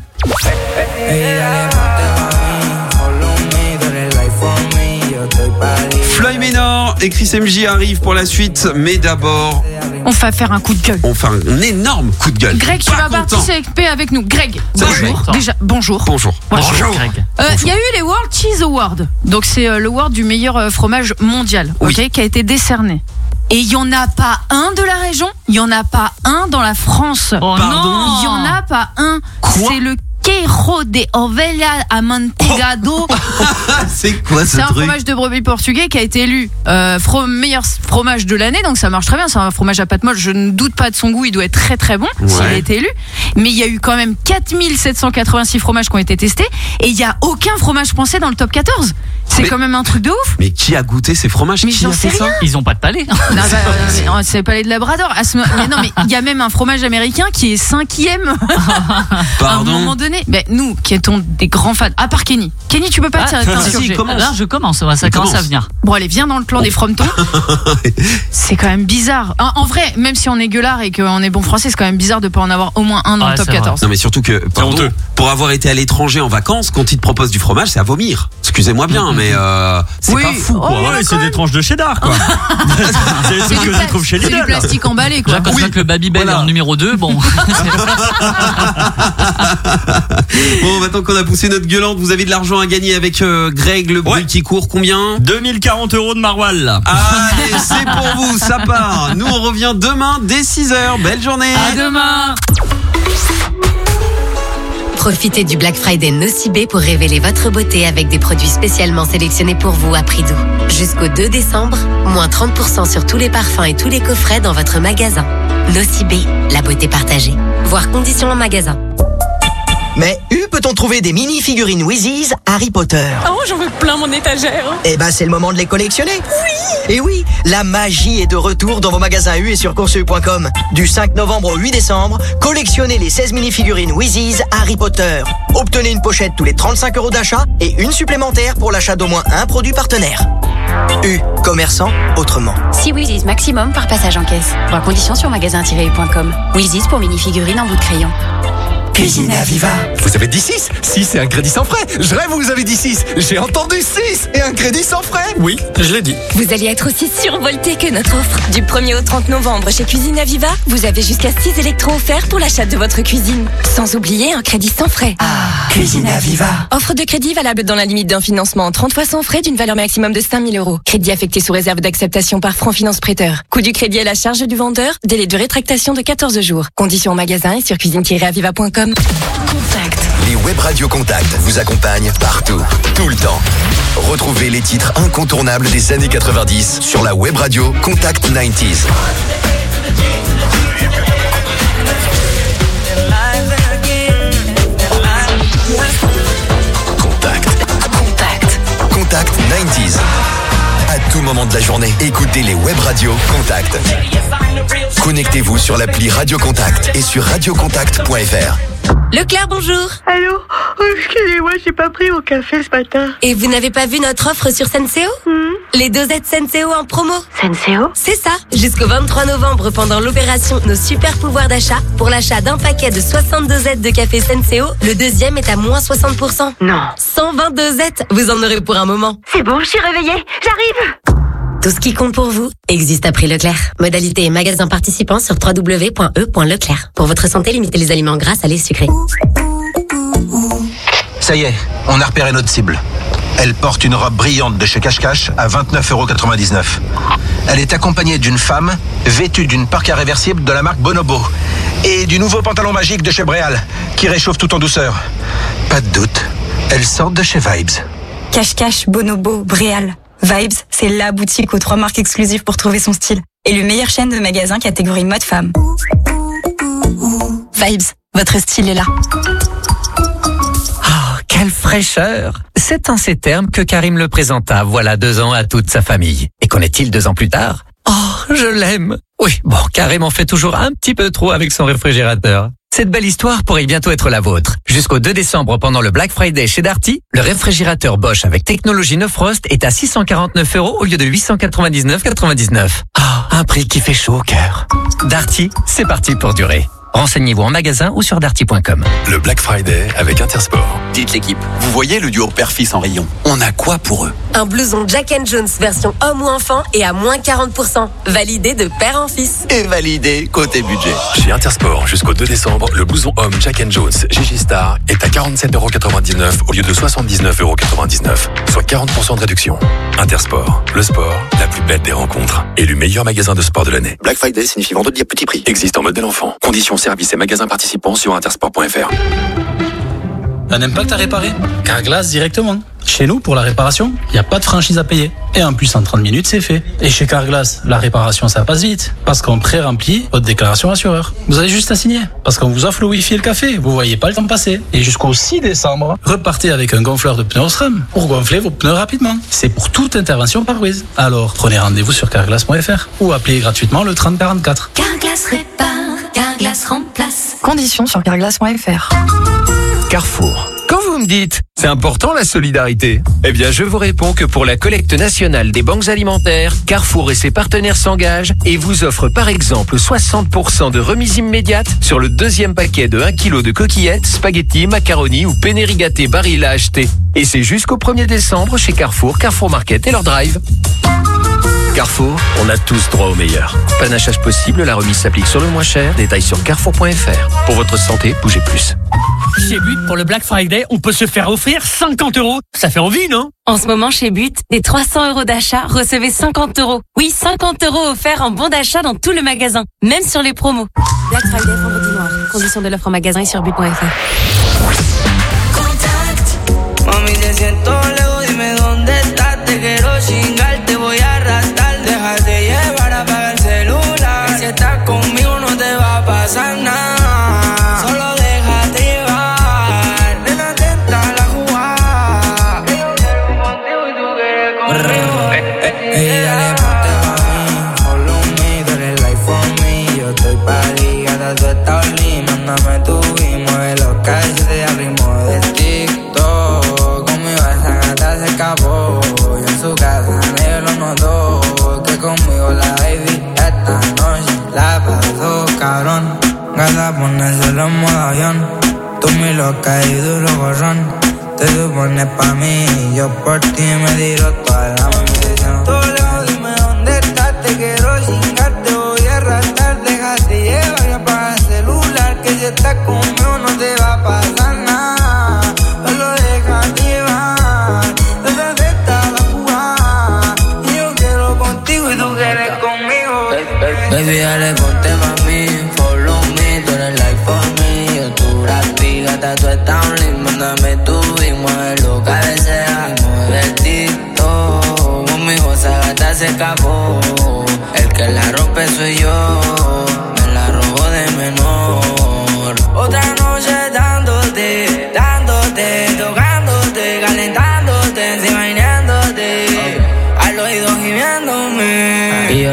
Floyd Menor et Chris M J arrivent pour la suite, mais d'abord on va faire un coup de gueule. On fait un énorme coup de gueule. Greg, tu vas participer avec nous. Greg, bonjour. Greg. Déjà, bonjour. Bonjour. Bonjour. Bonjour. Greg. Il euh, y a eu les World Cheese Awards. Donc c'est euh, l'award du meilleur euh, fromage mondial, oui. okay, qui a été décerné. Et il n'y en a pas un de la région, il n'y en a pas un dans la France. Oh non. Il n'y en a pas un. Quoi? C'est le Queijo de Ovelha Amanteigado. C'est quoi ce C'est un truc? fromage de brebis portugais qui a été élu euh, fro- meilleur fromage de l'année, donc ça marche très bien. C'est un fromage à pâte molle, je ne doute pas de son goût, il doit être très très bon ouais. s'il a été élu. Mais il y a eu quand même quatre mille sept cent quatre-vingt-six fromages qui ont été testés et il n'y a aucun fromage français dans le top quatorze. C'est mais, quand même un truc de ouf. Mais qui a goûté ces fromages? Mais qui j'en a sais fait rien. ça? Ils ont pas de palais. Non, bah, euh, c'est le palais de Labrador. À ce... mais non, mais il y a même un fromage américain qui est cinquième à un moment donné. Mais nous, qui étions des grands fans, à part Kenny. Kenny, tu peux pas ah, t'insurger. Si, commence. Là, je commence. Ça commence. commence à venir. Bon, allez, viens dans le clan des frometons. C'est quand même bizarre. En, en vrai, même si on est gueulard et qu'on est bon français, c'est quand même bizarre de pas en avoir au moins un dans ah, le top quatorze. Non, mais surtout que, pardon, pour avoir été à l'étranger en vacances, quand ils te proposent du fromage, c'est à vomir. Excusez-moi bien, mm-hmm. mais euh, c'est oui. pas fou, quoi. Oh, ouais, c'est des tranches de cheddar, quoi. C'est ce que tu trouves chez Lidl. C'est du plastique emballé, quoi. Quand oui. que le Babybel voilà. est en numéro deux, bon. Bon, maintenant qu'on a poussé notre gueulante, vous avez de l'argent à gagner avec euh, Greg, le bruit ouais. qui court. Combien? deux mille quarante euros de Marwal. Allez, c'est pour vous, ça part. Nous, on revient demain dès six heures. Belle journée. À demain. Profitez du Black Friday Nocibé pour révéler votre beauté avec des produits spécialement sélectionnés pour vous à prix doux. Jusqu'au deux décembre, moins trente pour cent sur tous les parfums et tous les coffrets dans votre magasin. Nocibé, la beauté partagée. Voir conditions en magasin. Mais où peut-on trouver des mini-figurines Wheezies Harry Potter? Oh, j'en veux plein mon étagère. Eh ben, c'est le moment de les collectionner. Oui. Et oui, la magie est de retour dans vos magasins U et sur course u point com. Du cinq novembre au huit décembre, collectionnez les seize mini-figurines Wheezies Harry Potter. Obtenez une pochette tous les trente-cinq euros d'achat et une supplémentaire pour l'achat d'au moins un produit partenaire. U, commerçant autrement. six Wheezies maximum par passage en caisse. Voir conditions sur magasin tiret u point com. Wheezies pour mini-figurines en bout de crayon. Cuisine à Viva. Vous avez dit six? six et un crédit sans frais. Je rêve, vous avez dit six. J'ai entendu six et un crédit sans frais. Oui, je l'ai dit. Vous allez être aussi survolté que notre offre. Du premier au trente novembre chez Cuisine à Viva, vous avez jusqu'à six électros offerts pour l'achat de votre cuisine. Sans oublier un crédit sans frais. Ah, Cuisine à Viva. Offre de crédit valable dans la limite d'un financement trente fois sans frais d'une valeur maximum de cinq mille euros. Crédit affecté sous réserve d'acceptation par Franc Finance Prêteur. Coût du crédit à la charge du vendeur. Délai de rétractation de quatorze jours. Conditions en magasin et sur cuisine tiret aviva point com. Contact. Les web radios Contact vous accompagnent partout, tout le temps. Retrouvez les titres incontournables des années quatre-vingt-dix sur la web radio Contact quatre-vingt-dix. moments de la journée. Écoutez les web radios Contact. Connectez-vous sur l'appli Radio Contact et sur radio contact point f r. Leclerc, bonjour. Allô? Oh, excusez-moi, j'ai pas pris mon café ce matin. Et vous n'avez pas vu notre offre sur Senseo? mmh. Les dosettes Senseo en promo. Senseo? C'est ça. Jusqu'au vingt-trois novembre, pendant l'opération Nos super pouvoirs d'achat, pour l'achat d'un paquet de soixante dosettes de café Senseo, le deuxième est à moins soixante pour cent. Non. cent vingt dosettes, vous en aurez pour un moment. C'est bon, je suis réveillée. J'arrive. Tout ce qui compte pour vous existe à prix Leclerc. Modalité et magasin participants sur w w w point e point leclerc. Pour votre santé, limitez les aliments gras, salés, sucrés. Ça y est, on a repéré notre cible. Elle porte une robe brillante de chez Cache Cache à vingt-neuf euros quatre-vingt-dix-neuf. Elle est accompagnée d'une femme vêtue d'une parka réversible de la marque Bonobo et du nouveau pantalon magique de chez Bréal qui réchauffe tout en douceur. Pas de doute, elle sort de chez Vibes. Cache Cache, Bonobo, Bréal. Vibes, c'est la boutique aux trois marques exclusives pour trouver son style. Et le meilleur chaîne de magasins catégorie mode femme. Vibes, votre style est là. Oh, quelle fraîcheur! C'est en ces termes que Karim le présenta, voilà deux ans, à toute sa famille. Et qu'en est-il deux ans plus tard? Oh, je l'aime! Oui, bon, Karim en fait toujours un petit peu trop avec son réfrigérateur. Cette belle histoire pourrait bientôt être la vôtre. Jusqu'au deux décembre, pendant le Black Friday chez Darty, le réfrigérateur Bosch avec technologie No Frost est à six cent quarante-neuf euros au lieu de huit cent quatre-vingt-dix-neuf virgule quatre-vingt-dix-neuf. Ah, un prix qui fait chaud au cœur. Darty, c'est parti pour durer. Renseignez-vous en magasin ou sur darty point com. Le Black Friday avec Intersport. Dites l'équipe, vous voyez le duo père-fils en rayon? On a quoi pour eux? Un blouson Jack and Jones version homme ou enfant et à moins quarante pour cent. Validé de père en fils. Et validé côté budget. Chez Intersport, jusqu'au deux décembre, le blouson homme Jack and Jones Gigi Star est à quarante-sept euros quatre-vingt-dix-neuf au lieu de soixante-dix-neuf euros quatre-vingt-dix-neuf, soit quarante pour cent de réduction. Intersport, le sport, la plus belle des rencontres. Élu meilleur magasin de sport de l'année. Black Friday signifie vendredi à petit prix. Existe en modèle enfant. Conditions, services et magasins participants sur intersport point f r. Un impact à réparer? Carglass directement. Chez nous, pour la réparation, il n'y a pas de franchise à payer. Et en plus, en trente minutes, c'est fait. Et chez Carglass, la réparation, ça passe vite. Parce qu'on pré-remplit votre déclaration assureur. Vous avez juste à signer. Parce qu'on vous offre le wifi et le café. Vous voyez pas le temps passer. Et jusqu'au six décembre, repartez avec un gonfleur de pneus SRAM pour gonfler vos pneus rapidement. C'est pour toute intervention par Wiz. Alors, prenez rendez-vous sur carglass point f r ou appelez gratuitement le trente quarante-quatre. Carglass répare, Carglass remplace. Conditions sur carglass point f r. Carrefour. Quand vous me dites, c'est important la solidarité, eh bien je vous réponds que pour la collecte nationale des banques alimentaires, Carrefour et ses partenaires s'engagent et vous offrent par exemple soixante pour cent de remise immédiate sur le deuxième paquet de un kilo de coquillettes, spaghettis, macaronis ou penne rigate Barilla à acheter. Et c'est jusqu'au premier décembre chez Carrefour, Carrefour Market et leur drive. Carrefour, on a tous droit au meilleur. Panachage possible, la remise s'applique sur le moins cher. Détails sur carrefour point f r. Pour votre santé, bougez plus. Chez But, pour le Black Friday, on peut se faire offrir cinquante euros. Ça fait envie, non? En ce moment, chez But, des trois cents euros d'achat, recevez cinquante euros. Oui, cinquante euros offerts en bon d'achat dans tout le magasin, même sur les promos. Black Friday, vendredi noir. Conditions de l'offre en magasin et sur but point f r. Mami, te siento lejos, dime dónde estás. Te quiero chingar, te voy a arrastrar. Déjate llevar, apaga el celular. Que si estás conmigo no te va a pasar nada. Solo déjate llevar. Ven atenta la jugada. Yo quiero contigo y tú quieres conmigo. Ey, dale, ponte pa' mí. Follow me, tú eres life for me. Yo estoy pa' ligada, tú estás linda. Mándame tu y mueve los calles al ritmo de TikTok. Conmigo esa gata se escapó. Y en su casa negro lo notó. Que conmigo la baby esta noche la pasó cabrón. Gata pone solo en modo avión. Tú mi loca y duro gorrón. Te supones pa' mí y yo por ti me tiro toda la munición. Todo lejos, dime dónde estás. Te quiero chingar, te voy a arrastrar. Déjate llevar y apaga el celular. Que si estás conmigo no te va a pasar nada. Solo déjate llevar. Desde esta la jugada. Y yo quiero contigo y tú quieres conmigo. Baby, dale, ponte pa' mí. Follow me, tú eres life for me. Yo tu rapi, gata, tú estás un link. Mándame tu y mueve lo que desea. Mueve el tito. Conmigo esa gata se escapó. El que la rompe soy yo. Me la robo de menor. Otra noche dándote, dándote, tocándote, calentándote, encima bañándote. Al oído gimiendo.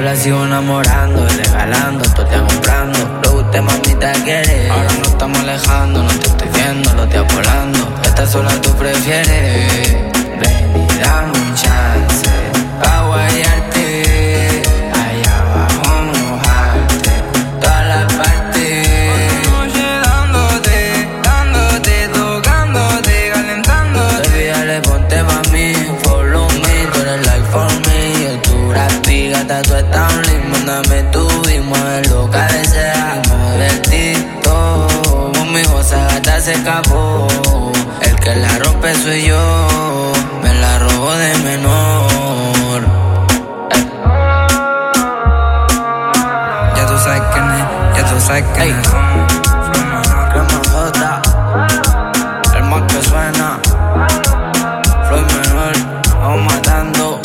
la sigo enamorando, regalando, todo te comprando. Lo que usted mamita quiere. Ahora nos estamos alejando, no te estoy viendo, lo estoy volando. Esta sola tú prefieres. Ven y dame un chance pa' guayarte. Allá abajo mojarte todas las partes. Noche dándote, dándote, tocándote, calentándote. Baby, dale, ponte pa' mí, follow me. Tú eres like for me. El tu gratis, gata, tú estás un limbo. Mándame tú y mueve lo que deseas. Modernito, conmigo esa gata se escapó. El que la rompe soy yo, me la robo de menor. Eh. Ya tú sabes quién es, ya tú sabes quién es. Crema Jota, el más que suena. Floyd menor, vamos matando.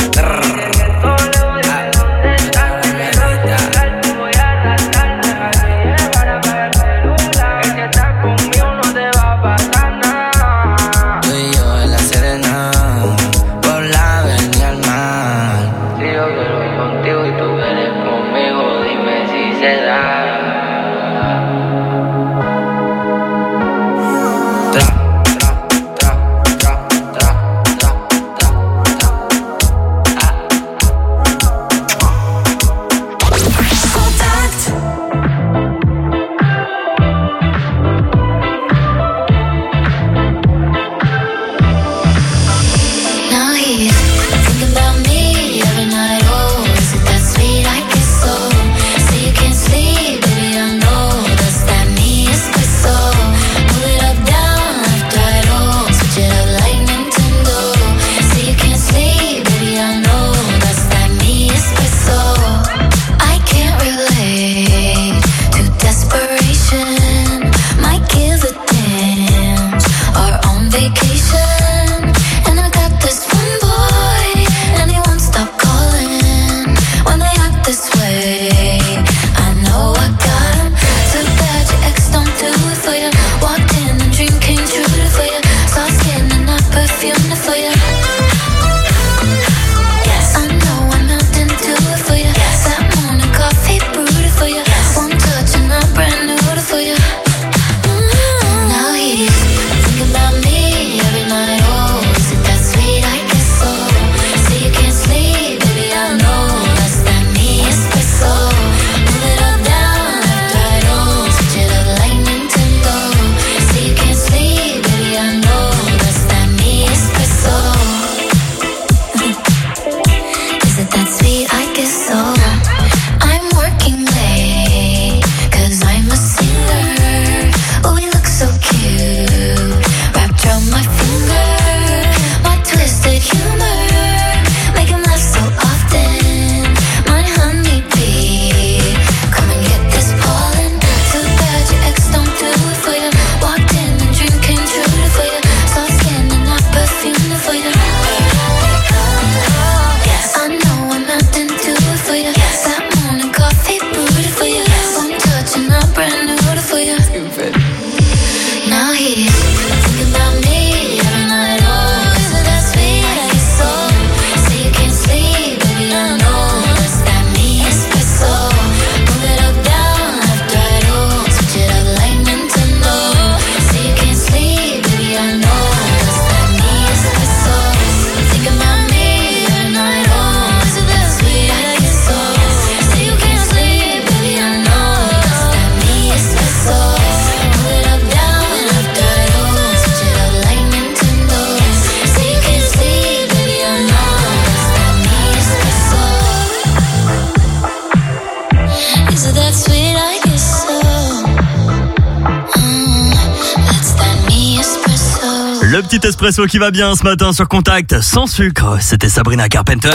Le petit espresso qui va bien ce matin sur Contact, sans sucre. C'était Sabrina Carpenter.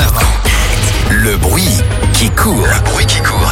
Le bruit qui court. Le bruit qui court.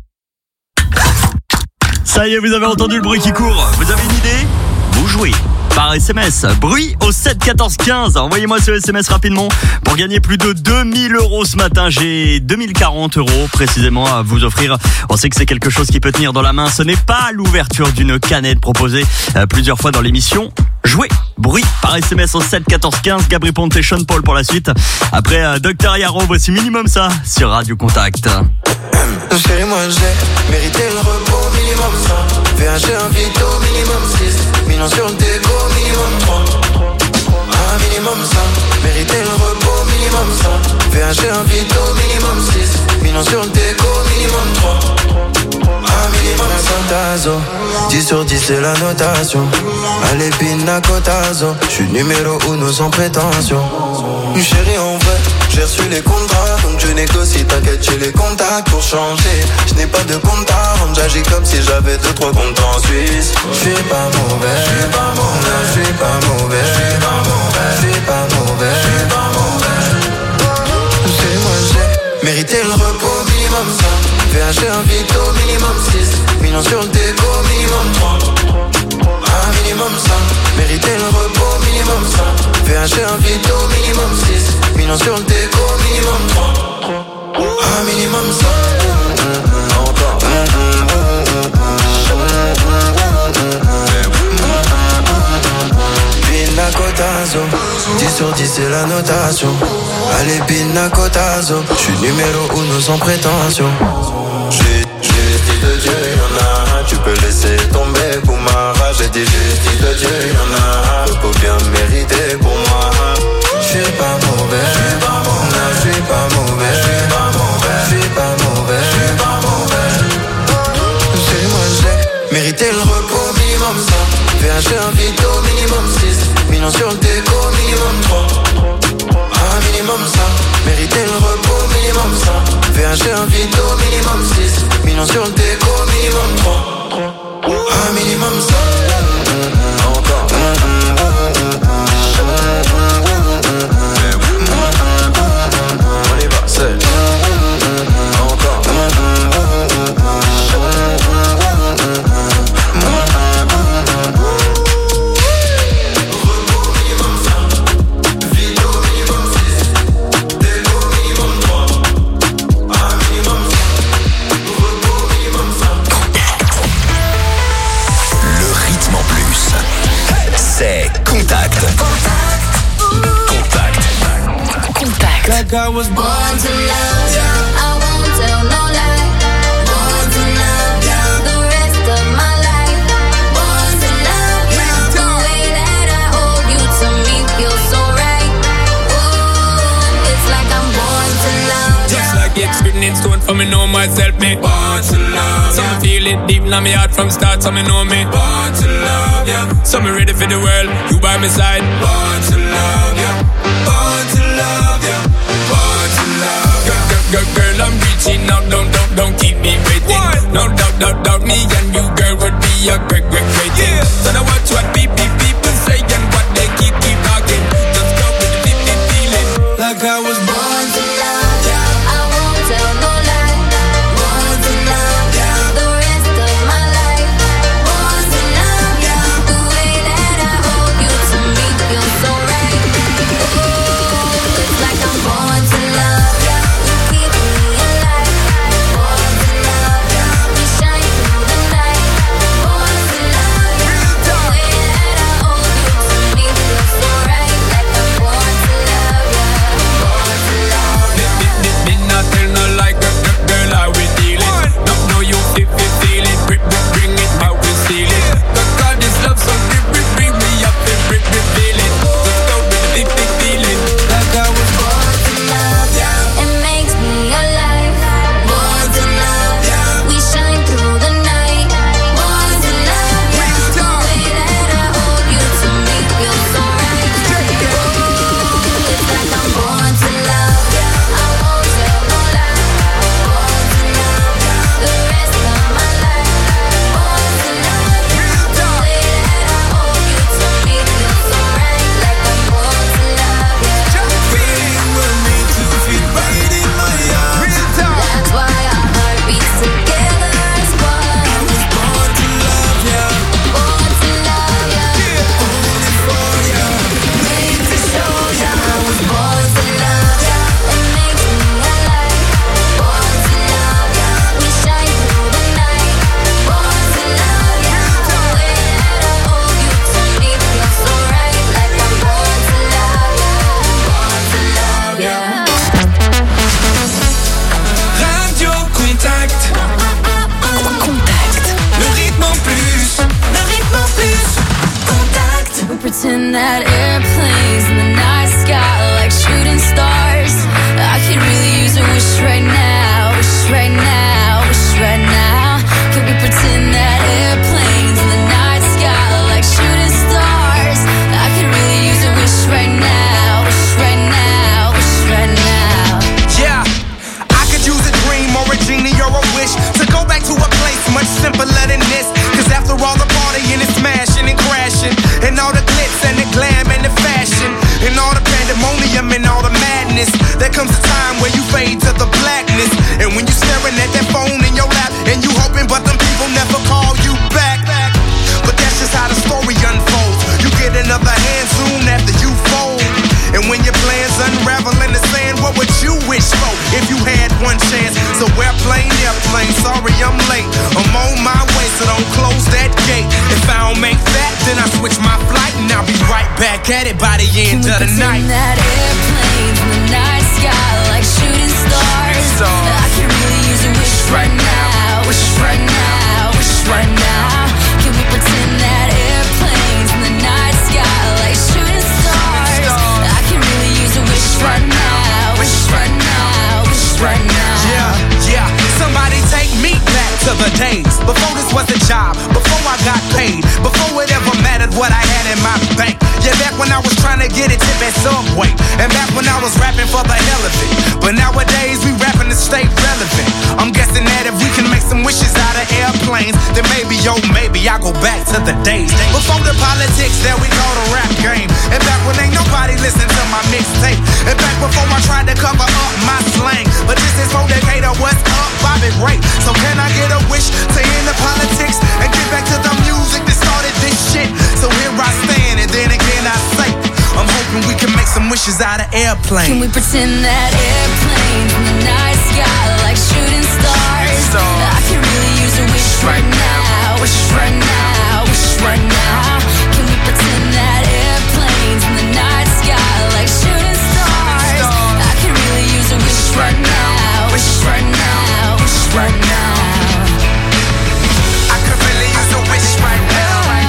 Ça y est, vous avez entendu le bruit qui court. Vous avez une idée ? Vous jouez par S M S. Bruit au sept quatorze quinze. Envoyez-moi ce S M S rapidement pour gagner plus de deux mille euros ce matin. J'ai deux mille quarante euros précisément à vous offrir. On sait que c'est quelque chose qui peut tenir dans la main. Ce n'est pas l'ouverture d'une canette proposée euh, plusieurs fois dans l'émission. Jouez, bruit par S M S au sept quatorze quinze. Gabri Ponte et Sean Paul pour la suite. Après euh, Docteur Yaro, voici minimum ça sur Radio Contact. Chérie, moi j'ai mérité le repos, minimum ça. V H G un vito, minimum six. Millions sur le déco, minimum trois. Ah, minimum ça. Mérité le repos, minimum ça. V H G un vito, minimum six. Millions sur le déco, minimum trois. Ah, minimum Santazo. dix sur dix c'est la notation. Allez, pina cotazo. J'suis numéro uno sans prétention. Chérie, en vrai, j'ai reçu les contrats, donc je négocie, t'inquiète, j'ai les contacts pour changer. Je n'ai pas de compte à rendre, j'agis comme si j'avais deux, trois comptes en Suisse. Je suis pas mauvais, je suis pas mauvais, je suis pas mauvais, je suis pas mauvais, je suis pas mauvais, je suis pas mauvais. Chez moi j'ai mérité le repos, minimum ça. V H G un vito, minimum six. Millions sur le déco, minimum trois. Ah, minimum ça. Mérité le repos, minimum ça. V H G un vito, minimum six. Millions sur le déco, minimum trois. Ah, minimum ça. Encore. Pina cotazo. dix sur dix c'est la notation. Allez, pina cotazo. J'suis numéro uno sans prétention. J'ai justice de Dieu, y'en a un. Tu peux laisser tomber pour ma rage. J'ai dit justice de Dieu, y'en a un. Repos bien mérité pour moi. J'suis pas mauvais, j'suis pas mauvais, j'suis pas mauvais, j'suis pas mauvais, j'suis pas mauvais, j'suis pas mauvais. Chez moi j'ai mérité le repos, minimum ça. V H G un vito, minimum six. Millions sur le déco, minimum trois. Ah, minimum ça. Mérité le repos, minimum ça. V H G un vito, minimum six. Millions sur le déco, minimum trois. Ah, minimum ça. Encore. On y va, c'est encore. C'est Contact. Contact. Contact. Like I was born to love ya. I won't tell no lie. Born to love ya. The rest of my life. Born to love ya. The way that I hold you to me feels so right. Ooh, it's like I'm born to love ya. Just like the experience stone for me know myself, me born to love ya. Some feel it deep in my heart from start, so me know me born to love ya. So me ready for the world, you by my side. Born to love ya. Born to love ya. Born to love ya. Girl, girl, girl, I'm reaching out, don't, don't, don't keep me waiting. What? No doubt, doubt, doubt, me and you, girl, would be a great, great, great thing. Yeah. So now watch what people, people say and what they keep, keep talking. Just go with the deep, deep feeling. Like I was born to love ya. I won't tell no lie. Born to love ya. The rest of my life. Born to love ya. The way that I hold you to me feels so right. Ooh, it's like I'm born to love ya. You keep me alive. Born to love ya. We shine through the night. Born to love ya. The way that I pretend that airplanes in the night sky like shooting stars. I could really use a wish right now, wish right now, wish right now. Could we pretend that airplanes in the night sky like shooting stars? I could really use a wish right now, wish right now, wish right now. Yeah, I could use a dream or a genie or a wish to go back to a place much simpler than this. Cause after all the partying and smashing and crashing, and all the glitz and the glam and the fashion, and all the pandemonium and all the madness, there comes a time where you fade to the blackness. And when you're staring at that phone in your lap, and you hoping but them people never call you back. But that's just how the story unfolds. You get another hand soon after you fold. And when your plans unravel in the sand, what would you wish for if you had one chance? So airplane, airplane, sorry I'm late. I'm on my way, so don't close that gate. If I don't make that, then I switch my flight, and I'll be right back at it by the end of the night. That airplanes in the night sky like shooting stars. I can really use a wish right now, wish right now, wish right now. Can we pretend that airplanes in the night sky like shooting stars? I can really use a wish right now, wish right now, wish right now. Yeah, yeah, somebody take me back to the days before this was a job, before I got paid, before it ever mattered what I had in my bank. Yeah, back when I was trying to get a tip at Subway, and back when I was rapping for the hell of it. But nowadays we rapping to stay relevant. I'm guessing that if we can make some wishes out of airplanes, then maybe, oh maybe I go back to the days before the politics that we call the rap game, and back when ain't nobody listen to my mixtape, and back before I tried to cover up my slang. But this is for Decatur, what's up, Bobby Ray? So can I get a wish to end the politics and get back to the music that started this shit? So here I stand, and then again I say, I'm hoping we can make some wishes out of airplanes. Can we pretend that airplanes in the night sky like shooting stars? I can really use a wish right now, wish right now, wish right now. Can we pretend that airplanes in the night sky like shooting stars? I can really use a wish right now, wish right now, wish right now. I could really use a wish right now.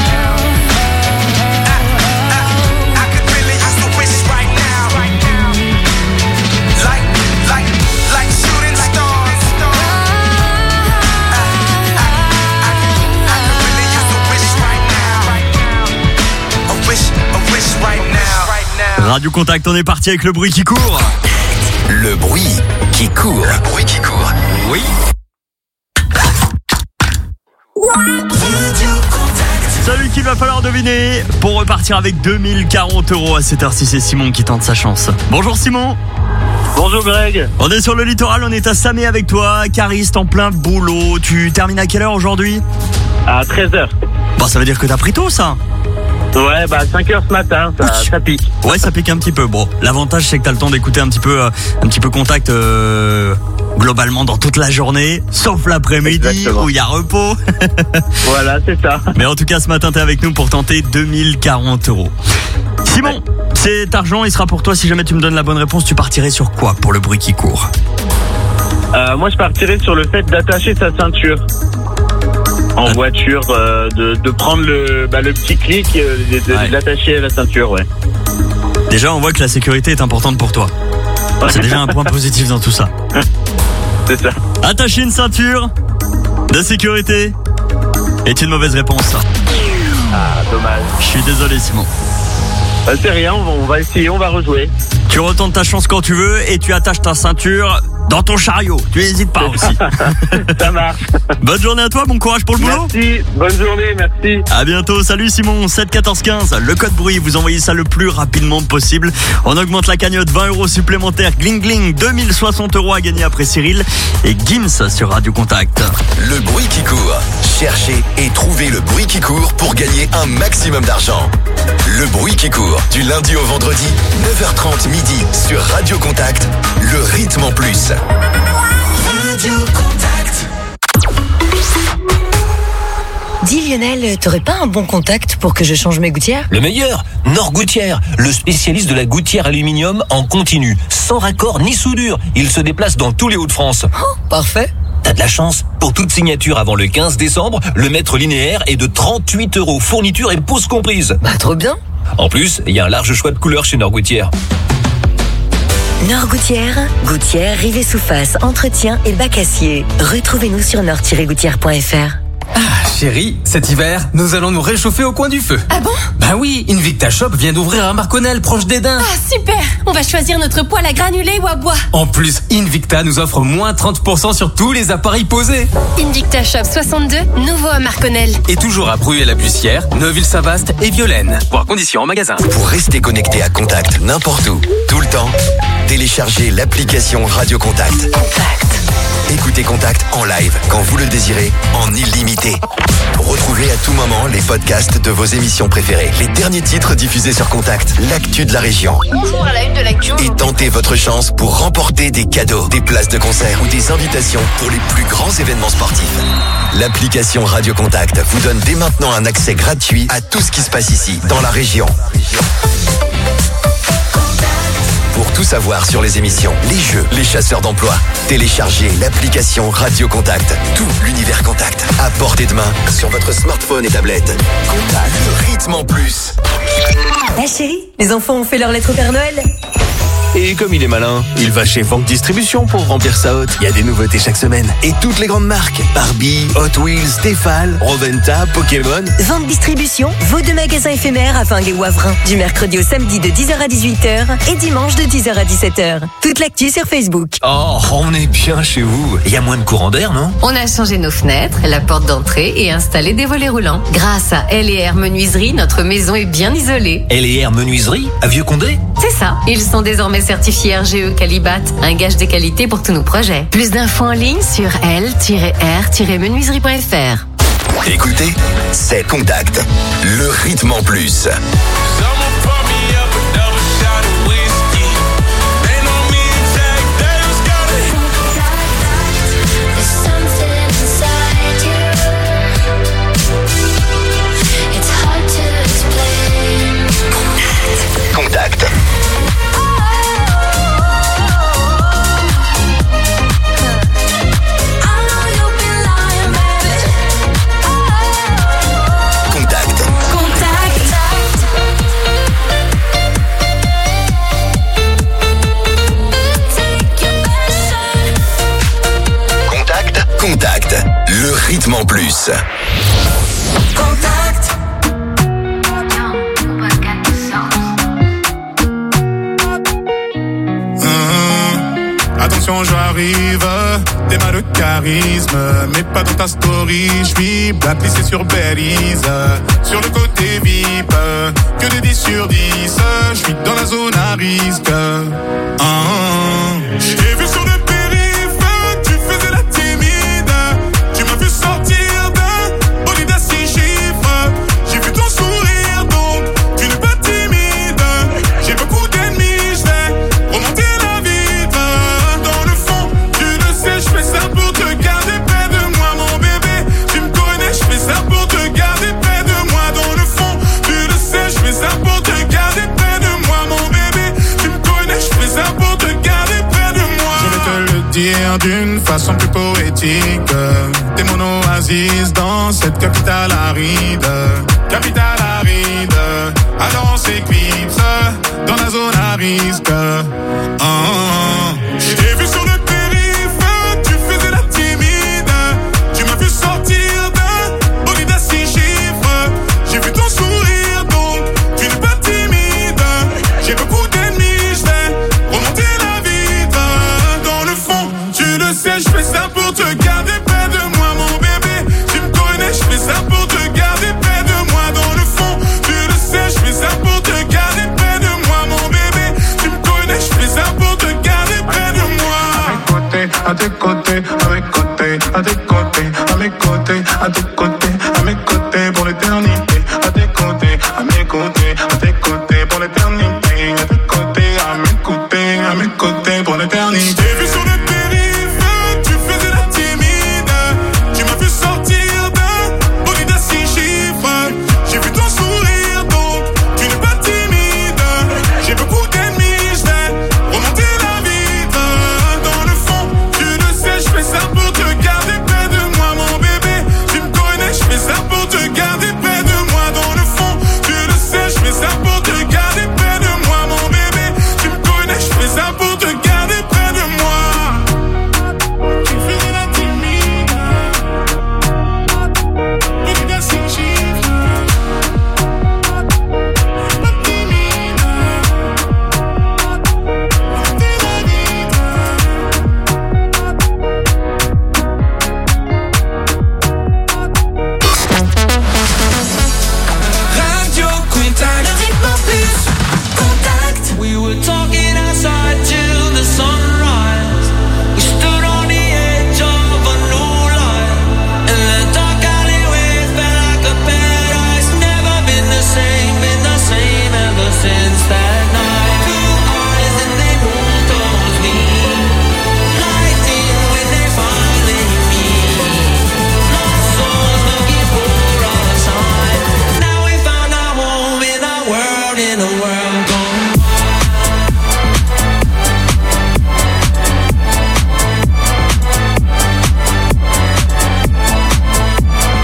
Radio Contact, on est parti avec le bruit qui court. Le bruit qui court. Le bruit qui court. Oui. Celui qu'il va falloir deviner pour repartir avec deux mille quarante euros à cette heure-ci, c'est Simon qui tente sa chance. Bonjour Simon. Bonjour Greg. On est sur le littoral, on est à Samé avec toi, cariste en plein boulot. Tu termines à quelle heure aujourd'hui ? À treize heures. Bon, ça veut dire que t'as pris tôt ça ? Ouais, bah cinq heures ce matin, ça, ça pique. Ouais, ça pique un petit peu. Bon, l'avantage c'est que t'as le temps d'écouter un petit peu, euh, un petit peu Contact euh, globalement dans toute la journée, sauf l'après-midi. Exactement. Où il y a repos. Voilà, c'est ça. Mais en tout cas, ce matin t'es avec nous pour tenter deux mille quarante euros. Simon, ouais. Cet argent, il sera pour toi si jamais tu me donnes la bonne réponse. Tu partirais sur quoi pour le bruit qui court ? euh, Moi, je partirais sur le fait d'attacher sa ceinture. En voiture, euh, de, de prendre le, bah, le petit clic, euh, de, de, ouais. de l'attacher à la ceinture, ouais. Déjà, on voit que la sécurité est importante pour toi. Ouais. C'est déjà un point positif dans tout ça. C'est ça. Attacher une ceinture de sécurité est une mauvaise réponse. Ah, dommage. Je suis désolé, Simon. Bah, c'est rien, on va essayer, on va rejouer. Tu retentes ta chance quand tu veux et tu attaches ta ceinture dans ton chariot. Tu n'hésites pas aussi. Ça marche. Bonne journée à toi, bon courage pour le boulot. Merci, bonne journée, merci. À bientôt, salut Simon, sept quatorze quinze, le code bruit, vous envoyez ça le plus rapidement possible. On augmente la cagnotte, vingt euros supplémentaires, gling gling, deux mille soixante euros à gagner après Cyril et Gims sur Radio Contact. Le bruit qui court, cherchez et trouvez le bruit qui court pour gagner un maximum d'argent. Le bruit qui court, du lundi au vendredi, neuf heures trente midi sur Radio Contact, le rythme en plus. Radio Contact. Dis Lionel, t'aurais pas un bon contact pour que je change mes gouttières ? Le meilleur, Nord Gouttière, le spécialiste de la gouttière aluminium en continu, sans raccord ni soudure. Il se déplace dans tous les Hauts-de-France. Oh, parfait. T'as de la chance. Pour toute signature avant le quinze décembre, le mètre linéaire est de trente-huit euros, fourniture et pose comprise. Bah trop bien. En plus, il y a un large choix de couleurs chez Nord-Gouttière. Nord-Gouttière, Gouttière, Rivet sous face, entretien et bac acier. Retrouvez-nous sur nord tiret gouttière point f r. Ah, chérie, cet hiver, nous allons nous réchauffer au coin du feu. Ah bon? Bah oui, Invicta Shop vient d'ouvrir à Marconel, proche d'Edin. Ah, super! On va choisir notre poêle à granulés ou à bois. En plus, Invicta nous offre moins trente pour cent sur tous les appareils posés. Invicta Shop soixante-deux, nouveau à Marconel. Et toujours à Bruy-la-Bussière, Neuville-Saint-Vaast et Violaine. Voir conditions en magasin. Pour rester connecté à Contact n'importe où, tout le temps, téléchargez l'application Radio Contact. Contact. Écoutez Contact en live quand vous le désirez, en illimité. Retrouvez à tout moment les podcasts de vos émissions préférées, les derniers titres diffusés sur Contact, l'actu de la région. Bonjour à la une de l'actu. Et tentez votre chance pour remporter des cadeaux, des places de concert ou des invitations pour les plus grands événements sportifs. L'application Radio Contact vous donne dès maintenant un accès gratuit à tout ce qui se passe ici, dans la région. Pour tout savoir sur les émissions, les jeux, les chasseurs d'emploi, téléchargez l'application Radio Contact. Tout l'univers Contact à portée de main sur votre smartphone et tablette. Contact, le rythme en plus. Ah chérie, les enfants ont fait leur lettre au Père Noël. Et comme il est malin, il va chez Vank Distribution pour remplir sa hotte. Il y a des nouveautés chaque semaine. Et toutes les grandes marques. Barbie, Hot Wheels, Tefal, Roventa, Pokémon. Vank Distribution, vos deux magasins éphémères à Vingue et Wavrin. Du mercredi au samedi de dix heures à dix-huit heures et dimanche de dix heures à dix-sept heures. Toute l'actu sur Facebook. Oh, on est bien chez vous. Il y a moins de courant d'air, non? On a changé nos fenêtres, la porte d'entrée et installé des volets roulants. Grâce à L et R Menuiserie, notre maison est bien isolée. L et R Menuiserie, à Vieux-Condé? C'est ça. Ils sont désormais certifiés R G E Calibat, un gage de qualité pour tous nos projets. Plus d'infos en ligne sur l tiret r tiret menuiserie point f r. Écoutez, c'est Contact, le rythme en plus. Contact. Contact, le rythme en plus. Contact. Mmh. Attention, j'arrive, des mal de charisme, mais pas dans ta story. J'suis blacklisté sur Belize, sur le côté V I P, que des dix sur dix. J'suis dans la zone à risque. Mmh. J'ai vu sur le d'une façon plus poétique. T'es mon oasis dans cette capitale aride. Capitale aride. Alors on s'éclipse dans la zone à risque. Oh, oh. J'ai vu sur le périph', tu faisais la timide. Tu m'as vu sortir d'un bolide à six chiffres. J'ai vu ton sourire donc tu n'es pas timide. J'ai beaucoup d'ennemis, je vais remonter la vitre. Dans le fond, tu le sais, je fais ça pour te garder près de moi, mon bébé. Tu me connais, je fais ça pour te garder près de moi. Dans le fond, tu le sais, je fais ça pour te garder près de moi, mon bébé. Tu me connais, je fais ça pour te garder près de moi. À tes côtés, à tes côtés, à mes côtés, à tes côtés, à mes côtés, à tes côtés.